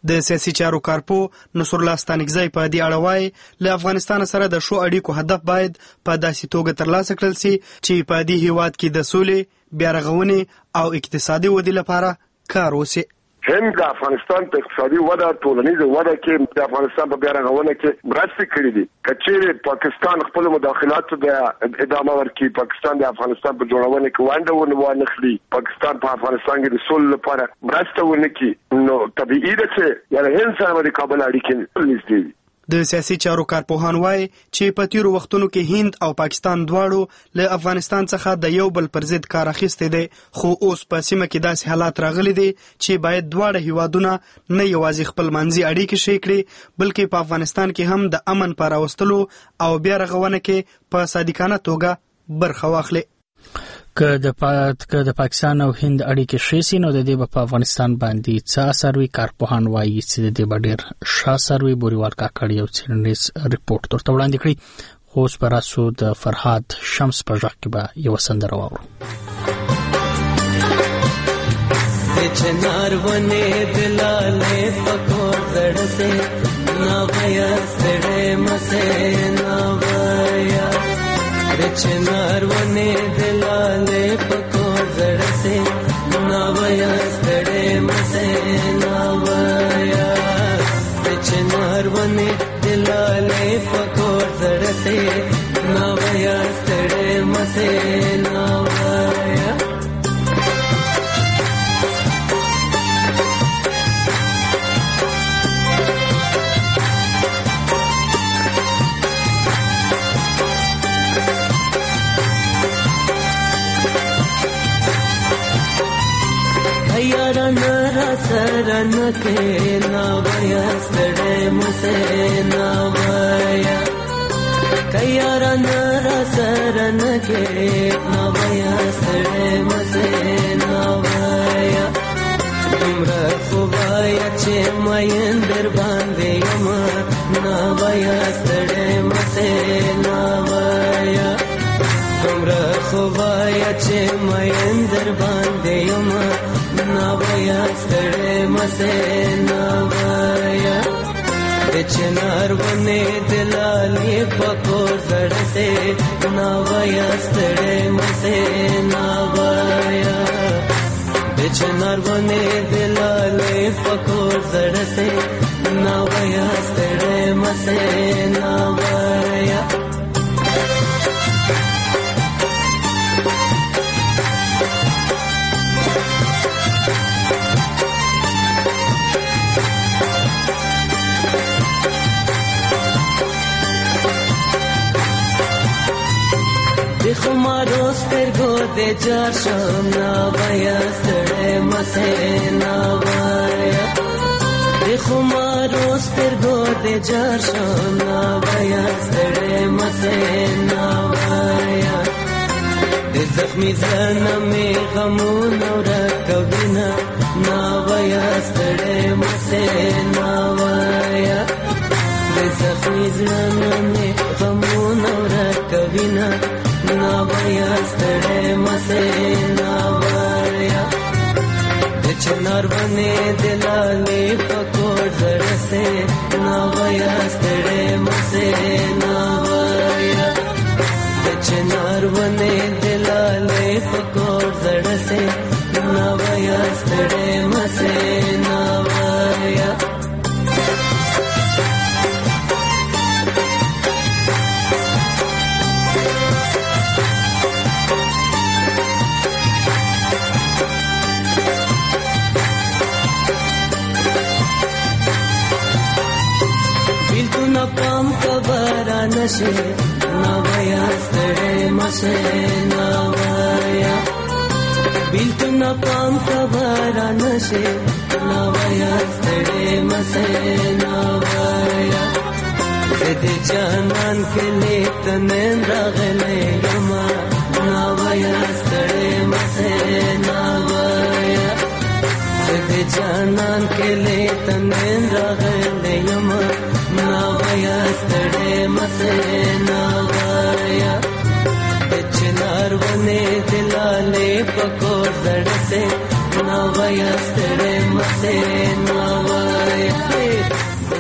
د سیاسي چارو کارپو نصر الله ستانکزی په دې اړه وایي له افغانستان سره د ښو اړیکو هدف باید په داسې توګه ترلاسه کړل سي چې په دې هیواد کې د سولې، بیا رغونې او اقتصادي ودې لپاره کار وشي. هم د افغانستان په اقتصادي وده، ټولنیزه وده کې د افغانستان په بیا رغونه کې مرستې کړې دي. کچېرې پاکستان خپل مداخلات د ادامه ورکړي، پاکستان د افغانستان په جوړونه کې ونډه ونه اخلي، پاکستان په افغانستان کې د سولې لپاره مرسته ونه کړي، نو طبیعي ده چې یعنې هند سره د کابل اړیکې نږدې دي. د سیاسي چارو کارپوهان وایي چې په تیرو وختونو کې هند او پاکستان دواړو له افغانستان څخه د یو بل پر ضد کار اخیستی دی، خو اوس په سیمه کې داسې حالات راغلي دي چې باید دواړه هیوادونه نه یوازې خپل منځي اړیکې ښې کړي، بلکې په افغانستان کې هم د امن په راوستلو او بیا رغونه کې په صادقانه توګه برخه واخلي. که د پات که د پاکستان او هند اړیکې ښې سي نو د دې په افغانستان باندې څه اثر وي. کارپوهان وایي چې د دې به ډېر ښه اثر وي. بوریوال کاکړ یو څېړنیز رپورټ درته وړاندې کړي، خو اوس به راسو د فرهاد شمس په غږ کې به یوه سندره واورو. چنار ونې دلالې پکور زړه سے ناویا سړې مسې ناویا چنار ونې دلالې پکور زړه سے ناویا سړې مسې ناویا چنار ونې دلالې پکور زړه سے ناویا سړې مسې ناویا सरन के नावया सड़े मुसे नावया कयारा नरा सरन के नावया सड़े मुसे नावया तुमरा खुबाया चे मयंदर बांधे यमा नावया सड़े मुसे नावया तुमरा खुबाया चे मयंदर बांधे यमा नावया सड़े मसे नावया चनार बने दिलाली पकोर जड़ से नावया सड़े मसे नावया चनार बने दिलाली पकोर जड़ से नावया सड़े मसे नावया खुमारो स्तरगो दे जाशम नावया सड़े मसे नावया खुमारो स्तरगो दे जाशम नावया सड़े मसे नावया जख्मी जना में गमो नौरा कबिना नावया सड़े मसे नावया जख्मी जना में गमो नौरा कबिना नावया सड़े मसे नावया चनार बने दिलाले पकोर जड़ से नावया सड़े मसे नावया चनार बने दिलाले पकोर जड़ से नावया सड़े मसे नावया पम कबरा नशे नावया सड़े मसे नावया बिल्तु न पम कबरा नशे नावया सड़े मसे नावया दे जानन के ले तने रगले यमा नावया सड़े मसे नावया दे जानन के ले तने रगले यमा नावया सड़े मसे नावया चनार बने दिलाले पकोर जड़ से नावया सड़े मसे नावया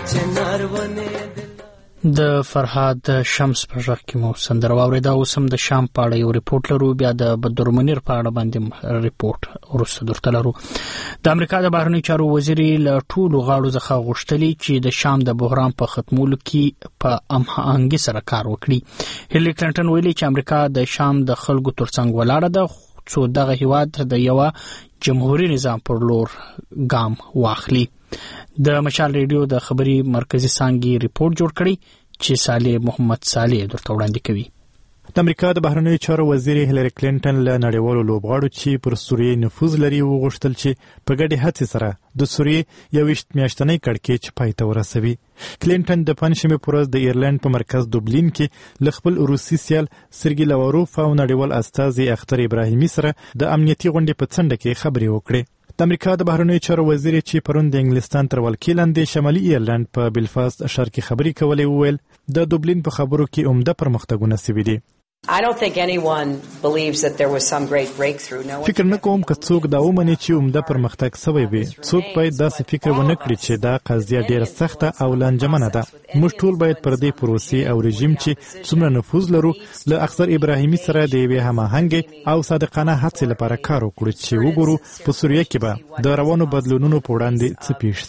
چنار ونه د فرهاد شمس په ژغ کې مو سندره واورېده. اوس هم د شام په اړه یو ریپورټ لرو، بیا د بدرمنیر په اړه باندې ریپورټ وروسته درته لرو. د امریکا د بهرنیو چارو وزیر له ټولو غاړو څخه غوښتلي چې د شام د بحران په ختمولو کې په هماهنګۍ سره کار وکړي. هیلری کلینټن ویلي چې امریکا د شام د خلکو ترڅنګ ولاړه ده څو دغه هیواد د یو جمهوریت نظام پر لور ګام واخلي. د مشال ریډیو د خبري مرکزی څانګې ریپورت جوړ کړی چې صالح محمد صالح درته وړاندې کوي. د امریکا د بهرنیو چارو وزیر هیلری کلینټن له نړیوالو لوبغاړو چې پر سوریې نفوذ لري وغوښتل چې په ګډې هڅې سره د سوریې یوویشت میاشتنۍ کړکېچ پای ته ورسوي. کلینټن د پنځشنبې په ورځ د ایرلند په مرکز دوبلین کې له خپل روسي سیال سرګي لاواروف او نړیوال استازي اختر ابراهیمي سره د امنیتي غونډې په څنډه کې خبرې وکړې. د امریکا د بهرنیو چارو وزیر چې پرون د انګلستان تر ولکې لاندې شمالي ایرلند په بلفاست ښار کې خبرې کولې وویل د دوبلین په خبرو کې عمده پرمختګونه شوي دي. I don't think anyone believes that there was some great breakthrough. No one فکر نه کوم که څوک دا ومني چې عمده پرمختګ شوی وي. څوک باید داسې فکر ونه کړي چې دا قضیه ډیره سخته او لانجمنه ده. موږ ټول باید پر دې پروسې او رژیم چې څومره نفوذ لرو له اختر ابراهیمي سره د یوې هماهنګې او صادقانه هڅې لپاره کار وکړو چې وګورو په سوریه کې به د روانو بدلونونو په وړاندې څه پیښ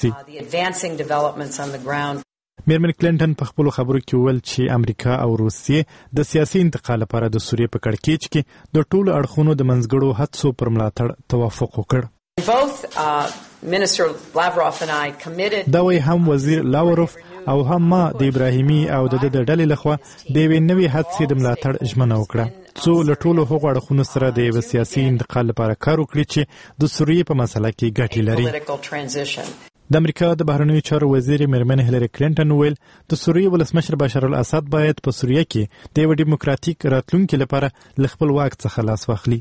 شي. میرمن کلینټن په خپل خبرو کې وویل چې امریکا او روسیې د سیاسي انتقال لپاره د سوریې په کړکېچ کې د ټولو اړخونو د منځګړو هڅو پر ملاتړ توافق وکړ. دا وایي هم وزیر لاوروف او هم ما د ابراهیمي او د د ډلې لخوا د یوې نوې هڅې د ملاتړ ژمنه وکړه څو له ټولو هغو اړخونو سره د یو سیاسي انتقال لپاره کار وکړي چې د سوریې په مسله کې ګټې لري. د امریکا د بهرنیو چارو وزیر میرمن هیلری کلینټن ویل د سوریې ولسمشر بشار الاسد باید په سوریه کې د یو ډیموکراتیک راتلونکي لپاره له خپل واک څخه لاس واخلي.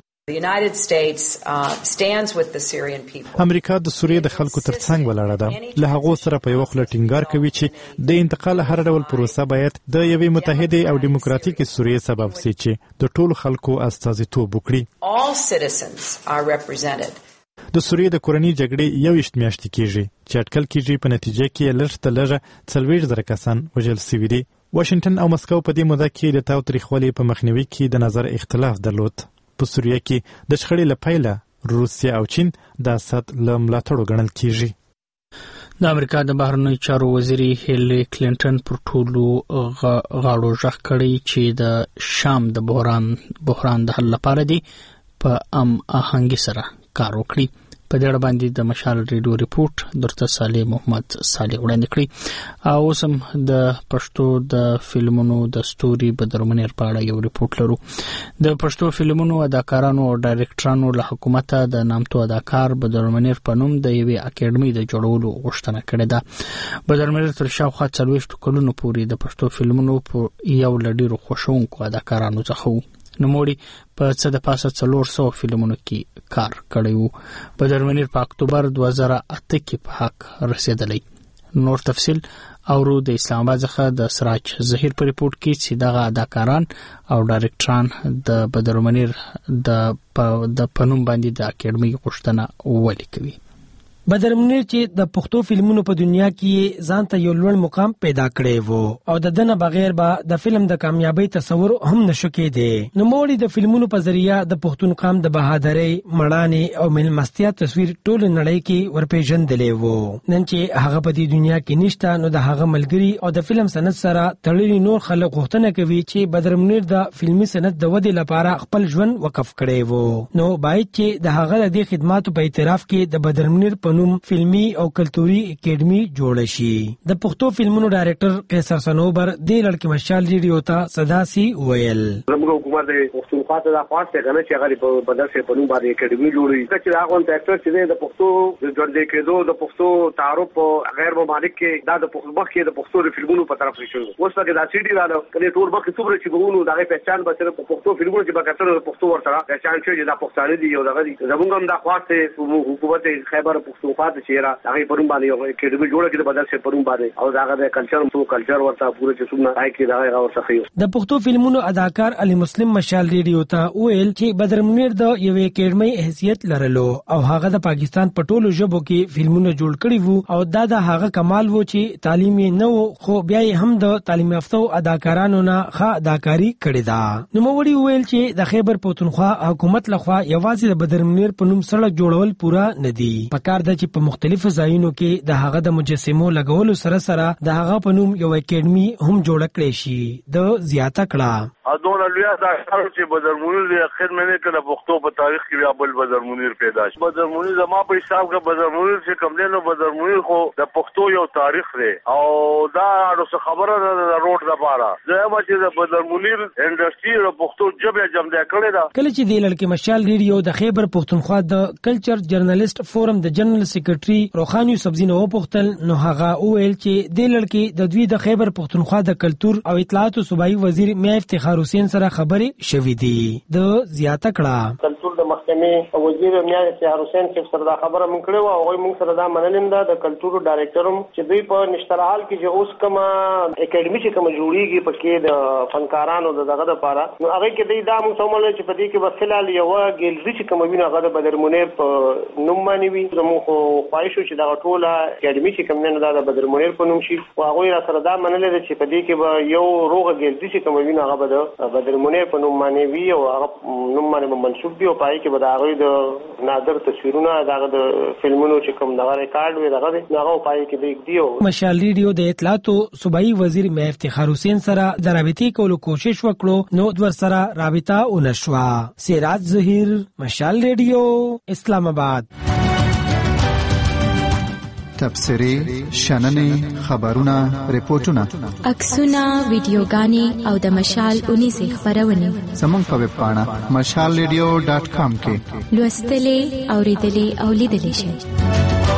امریکا د سوریې د خلکو ترڅنګ ولاړه ده. له هغو سره په یو خله ټینګار کوي چې د انتقال هر ډول پروسه باید د یوې متحده او ډیموکراتیک سوریې سبب شي چې د ټولو خلکو استازیتوب وکړي. د سوریې د کورنۍ جګړې یوویشت میاشتې کېږي چې اټکل کېږي په نتیجه کې لږ تر لږه څلوېښت زره کسان وژل شوي دي. واشنګټن او مسکو په دې موده کې د تاو تریخوالي په مخنیوي کې د نظر اختلاف درلود. په سوریه کې د شخړې له پیله روسیه او چین د اسد له ملاتړو ګڼل کېږي. د امریکا د بهرنیو چارو وزیر هیلری کلینټن پر ټولو غاړو ژغ کړی چې د شام د بحران بحران د حل لپاره دی په ام آهنګي سره کار وکړي. په دې اړه باندې د مشال ریډیو ریپورت درته صالح محمد صالح وړاندې کړی. او اوس هم د پښتو د فلمونو د ستوري بدرمنیر په اړه یو ریپورت لرو. د پښتو فلمونو اداکارانو او ډایرکټرانو له حکومت د نامتو اداکار بدرمنیر په نوم د یوې اکیډمي د جوړولو غوښتنه کړې ده. بدرمنیر تر شاوخوا څلوېښت کلونو پورې د پښتو فلمونو په یو له ډېرو خوښونکو اداکارانو څخه و. نوموړي په څه د پاسه څلور سوه فلمونو کې کار کړی و. بدرمنیر په اکتوبر دوه زره اته کې په حق رسېدلی. نور تفصیل اورو د اسلام آباد څخه د سراج ظهیر په ریپورت کې چې دغه اداکاران او ډایرکټران د بدرمنیر د پنوم باندې د اکیډمي غوښتنه ولې کوي. بدرمنیر چې د پښتو فلمونو په دنیا کې ځان ته یو لوړ مقام پیدا کړی وو او د دنه بغیر به د فلم د کامیابی تصور هم نشو کېدی. نو موږ د فلمونو په ذریعہ د پښتون قام د بهادرۍ، مړانې او ملمستیا تصویر ټول نړۍ کې ورپېژندلې وو. نن چې هغه په دې دنیا کې نشته نو د هغه ملګری او د فلم صنعت سره تړلي نور خلک غوښتنه کوي چې بدرمنیر د فلمي صنعت د ودې لپاره خپل ژوند وقف کړی وو. نو باید چې د هغه د خدماتو په اعتراف کې د بدرمنیر په نوم فلمي او کلتوري اکیډمي جوړ شي. د پښتو فلمونو ډایرکټر قیصر سنوبر د لړکی مشال ریډیو ته صداسي ویل. زموږ حکومت د پښتونخوا ته د خاص څنګه چې هغه په بدل څخه په نوم باندې اکیډمي جوړوي چې هغه ډایرکټر چې د پښتو د ژوند کېدو د پښتو تعارف غیر ممالک کې دا د پښتو مخ کې د پښتو د فلمونو په طرف شو. اوس پکې دا سیډي رااله کله ټول مخ څومره چې وګورو دا پہچان به تر پښتو فلمونو چې بکتر د پښتو ورته پہچان شي چې دا پښتانه دي او دغه دي. زموږ هم د خاص حکومت خیبر پښتون پښتونخوا ته چیرې هغه پرون باندې یو اکیډمي جوړه کړه بدل شه پرون باندې او دا هغه کلچر مو کلچر ورته پوره چې څومره راځي کې دا هغه ورڅخه د پښتو فلمونو اداکار علي مسلم مشال ریډیو ته ویل چې بدر منیر د یوې اکیډمي حیثیت لرلو او هغه د پاکستان په ټولو ژبو کې فلمونه جوړ کړي وو او دا د هغه کمال وو چې تعلیم نه وو خو بیا هم د تعلیم یافتو اداکارانو نه ښه اداکاری کړې ده. نو موړي ویل چې د خیبر پښتونخوا حکومت لخوا یوازې د بدر منیر په نوم سړک جوړول پورا نه دي. پکار د چې په مختلفو ځایونو کې د هغه د مجسمو لګولو سره سره د هغه په نوم یو اکیډمي هم جوړ کړی شي. د زیاته کړه ادون لویا دا چې بدر منیر د اخر مې کله پښتو په تاریخ کې بیا بل بدر منیر پیدا شي. بدر منیر زما په حساب کې بدر منیر چې کوم دی نو بدر منیر خو د پښتو یو تاریخ دی او دا نو خبره ده د روډ لپاره زما چې د بدر منیر انډستری او پښتو ژبه جمع کړي دا. کله چې د لړکې مشال ریډیو د خیبر پښتونخوا د کلچر جرنالست فورم د جنرال سیکریټري روخاني سبزینو وپوښتل نو هغه وویل چې د لړکې د دوی د خیبر پښتونخوا د کلچر او اطلاعات صوبایي وزیر میا افتخار حسین سره خبرې شوې دي. د زیاته کړه کلچر د محکمې وزیر میا افتخار حسین سره دا خبره مونږ کړې و او موږ سره دا منلم دا د کلچر ډایریکټر چې دوی په نشترحال کې چې اوس کومه اکیډمي چې کومه جوړیږي پکې د فنکارانو د دغه لپاره نو هغه کې دوی دا موږ سمول چې په دې کې وسیلال یو ګیلری چې کومه وینه هغه د بدر منیر په نوم باندې وي زموږ خو خواهش چې دا ټوله اکیډمي چې کوم نه دا د بدر منیر په نوم شي او هغه را سره دا منل چې په دې کې به یو روغه ګیلری چې کومه وینه هغه د بدر منیر په نوم باندې وي او هغه نوم باندې منسوب دی او پای کې به دا هغه د نادر تصویرونه دغه د فلمونو چې کوم دغه ریکارډ وي دغه هغه پای کې دی دیو. مشال ریډیو د اطلاعات صوبایي وزیر میا افتخار حسین سره د رابطې کولو کوشش وکړو نو د ور سره رابطه ونشوه. سراج ظهیر مشال ریډیو اسلام آباد. تبصرې شننې خبرونه ریپورتونه عکسونه ویډیوګانې او د مشال اونیزه خبرونه زموږ په ویب پاڼه مشال ریډیو ډاټ کام کې لوستلې اوریدلې او لیدلې شئ.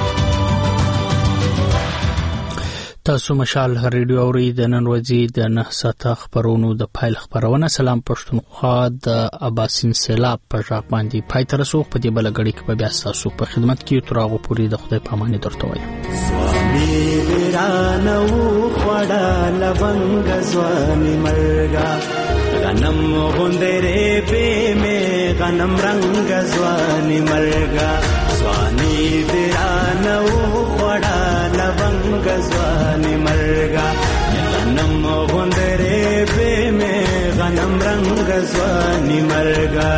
تاسو مشال ریډیو اوري د نن ورځې د نه ساعته خبرونو د پایل خبرونه سلام پښتونخوا د اباسین سیلاب په ځای باندې پای تر څو په دې بل غړي کې بیا تاسو په خدمت کې تر هغه پورې د خدای پاماني درته وایم. سوامي ورانو خړا لونګ ځواني مرګا غنم غوندره به مې غنم رنگ ځواني مرګا سوامي ورانو خړا لونګ ځواني مرګا غنم غوندره به مې غنم رنگ ځواني مرګا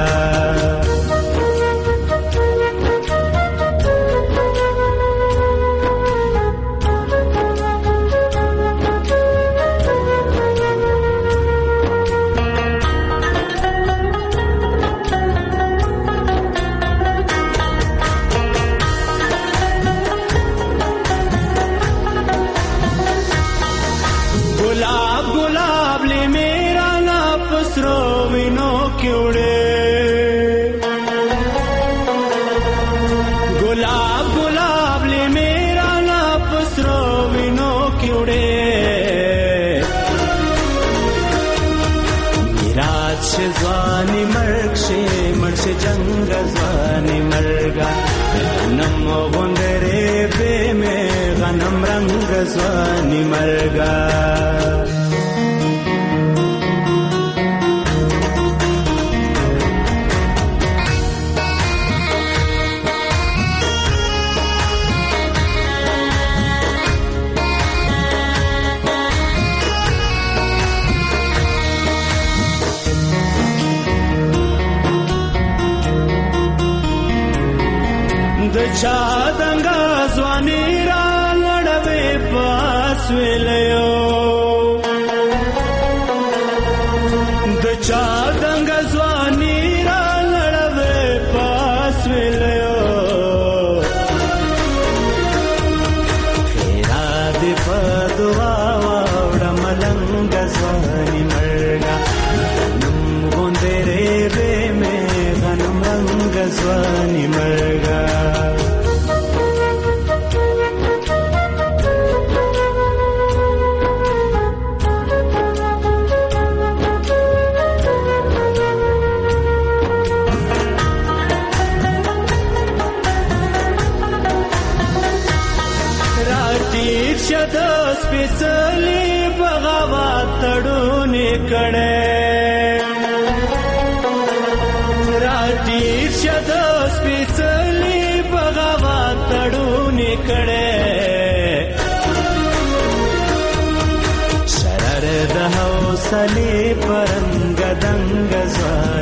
ځواني مرګ شي مرشه جنگ ځواني مرګا غنم غوندره به مې غنم رنگ ځواني مرګا چا دنګا ځواني را لړوي پاس ویلو د چا دنګا ځواني را لړوي پاس ویلو خیرا دې په دعا وړه ملنګ ځواني مرګا نم غوندره به مې غنم رنگ ځواني مرګا راټیر شد سپېڅلي بغاوت تړونې کړې راټیر شد سپېڅلي بغاوت تړونې کړې شرر د حوصلې پرنګ دنګ ځوان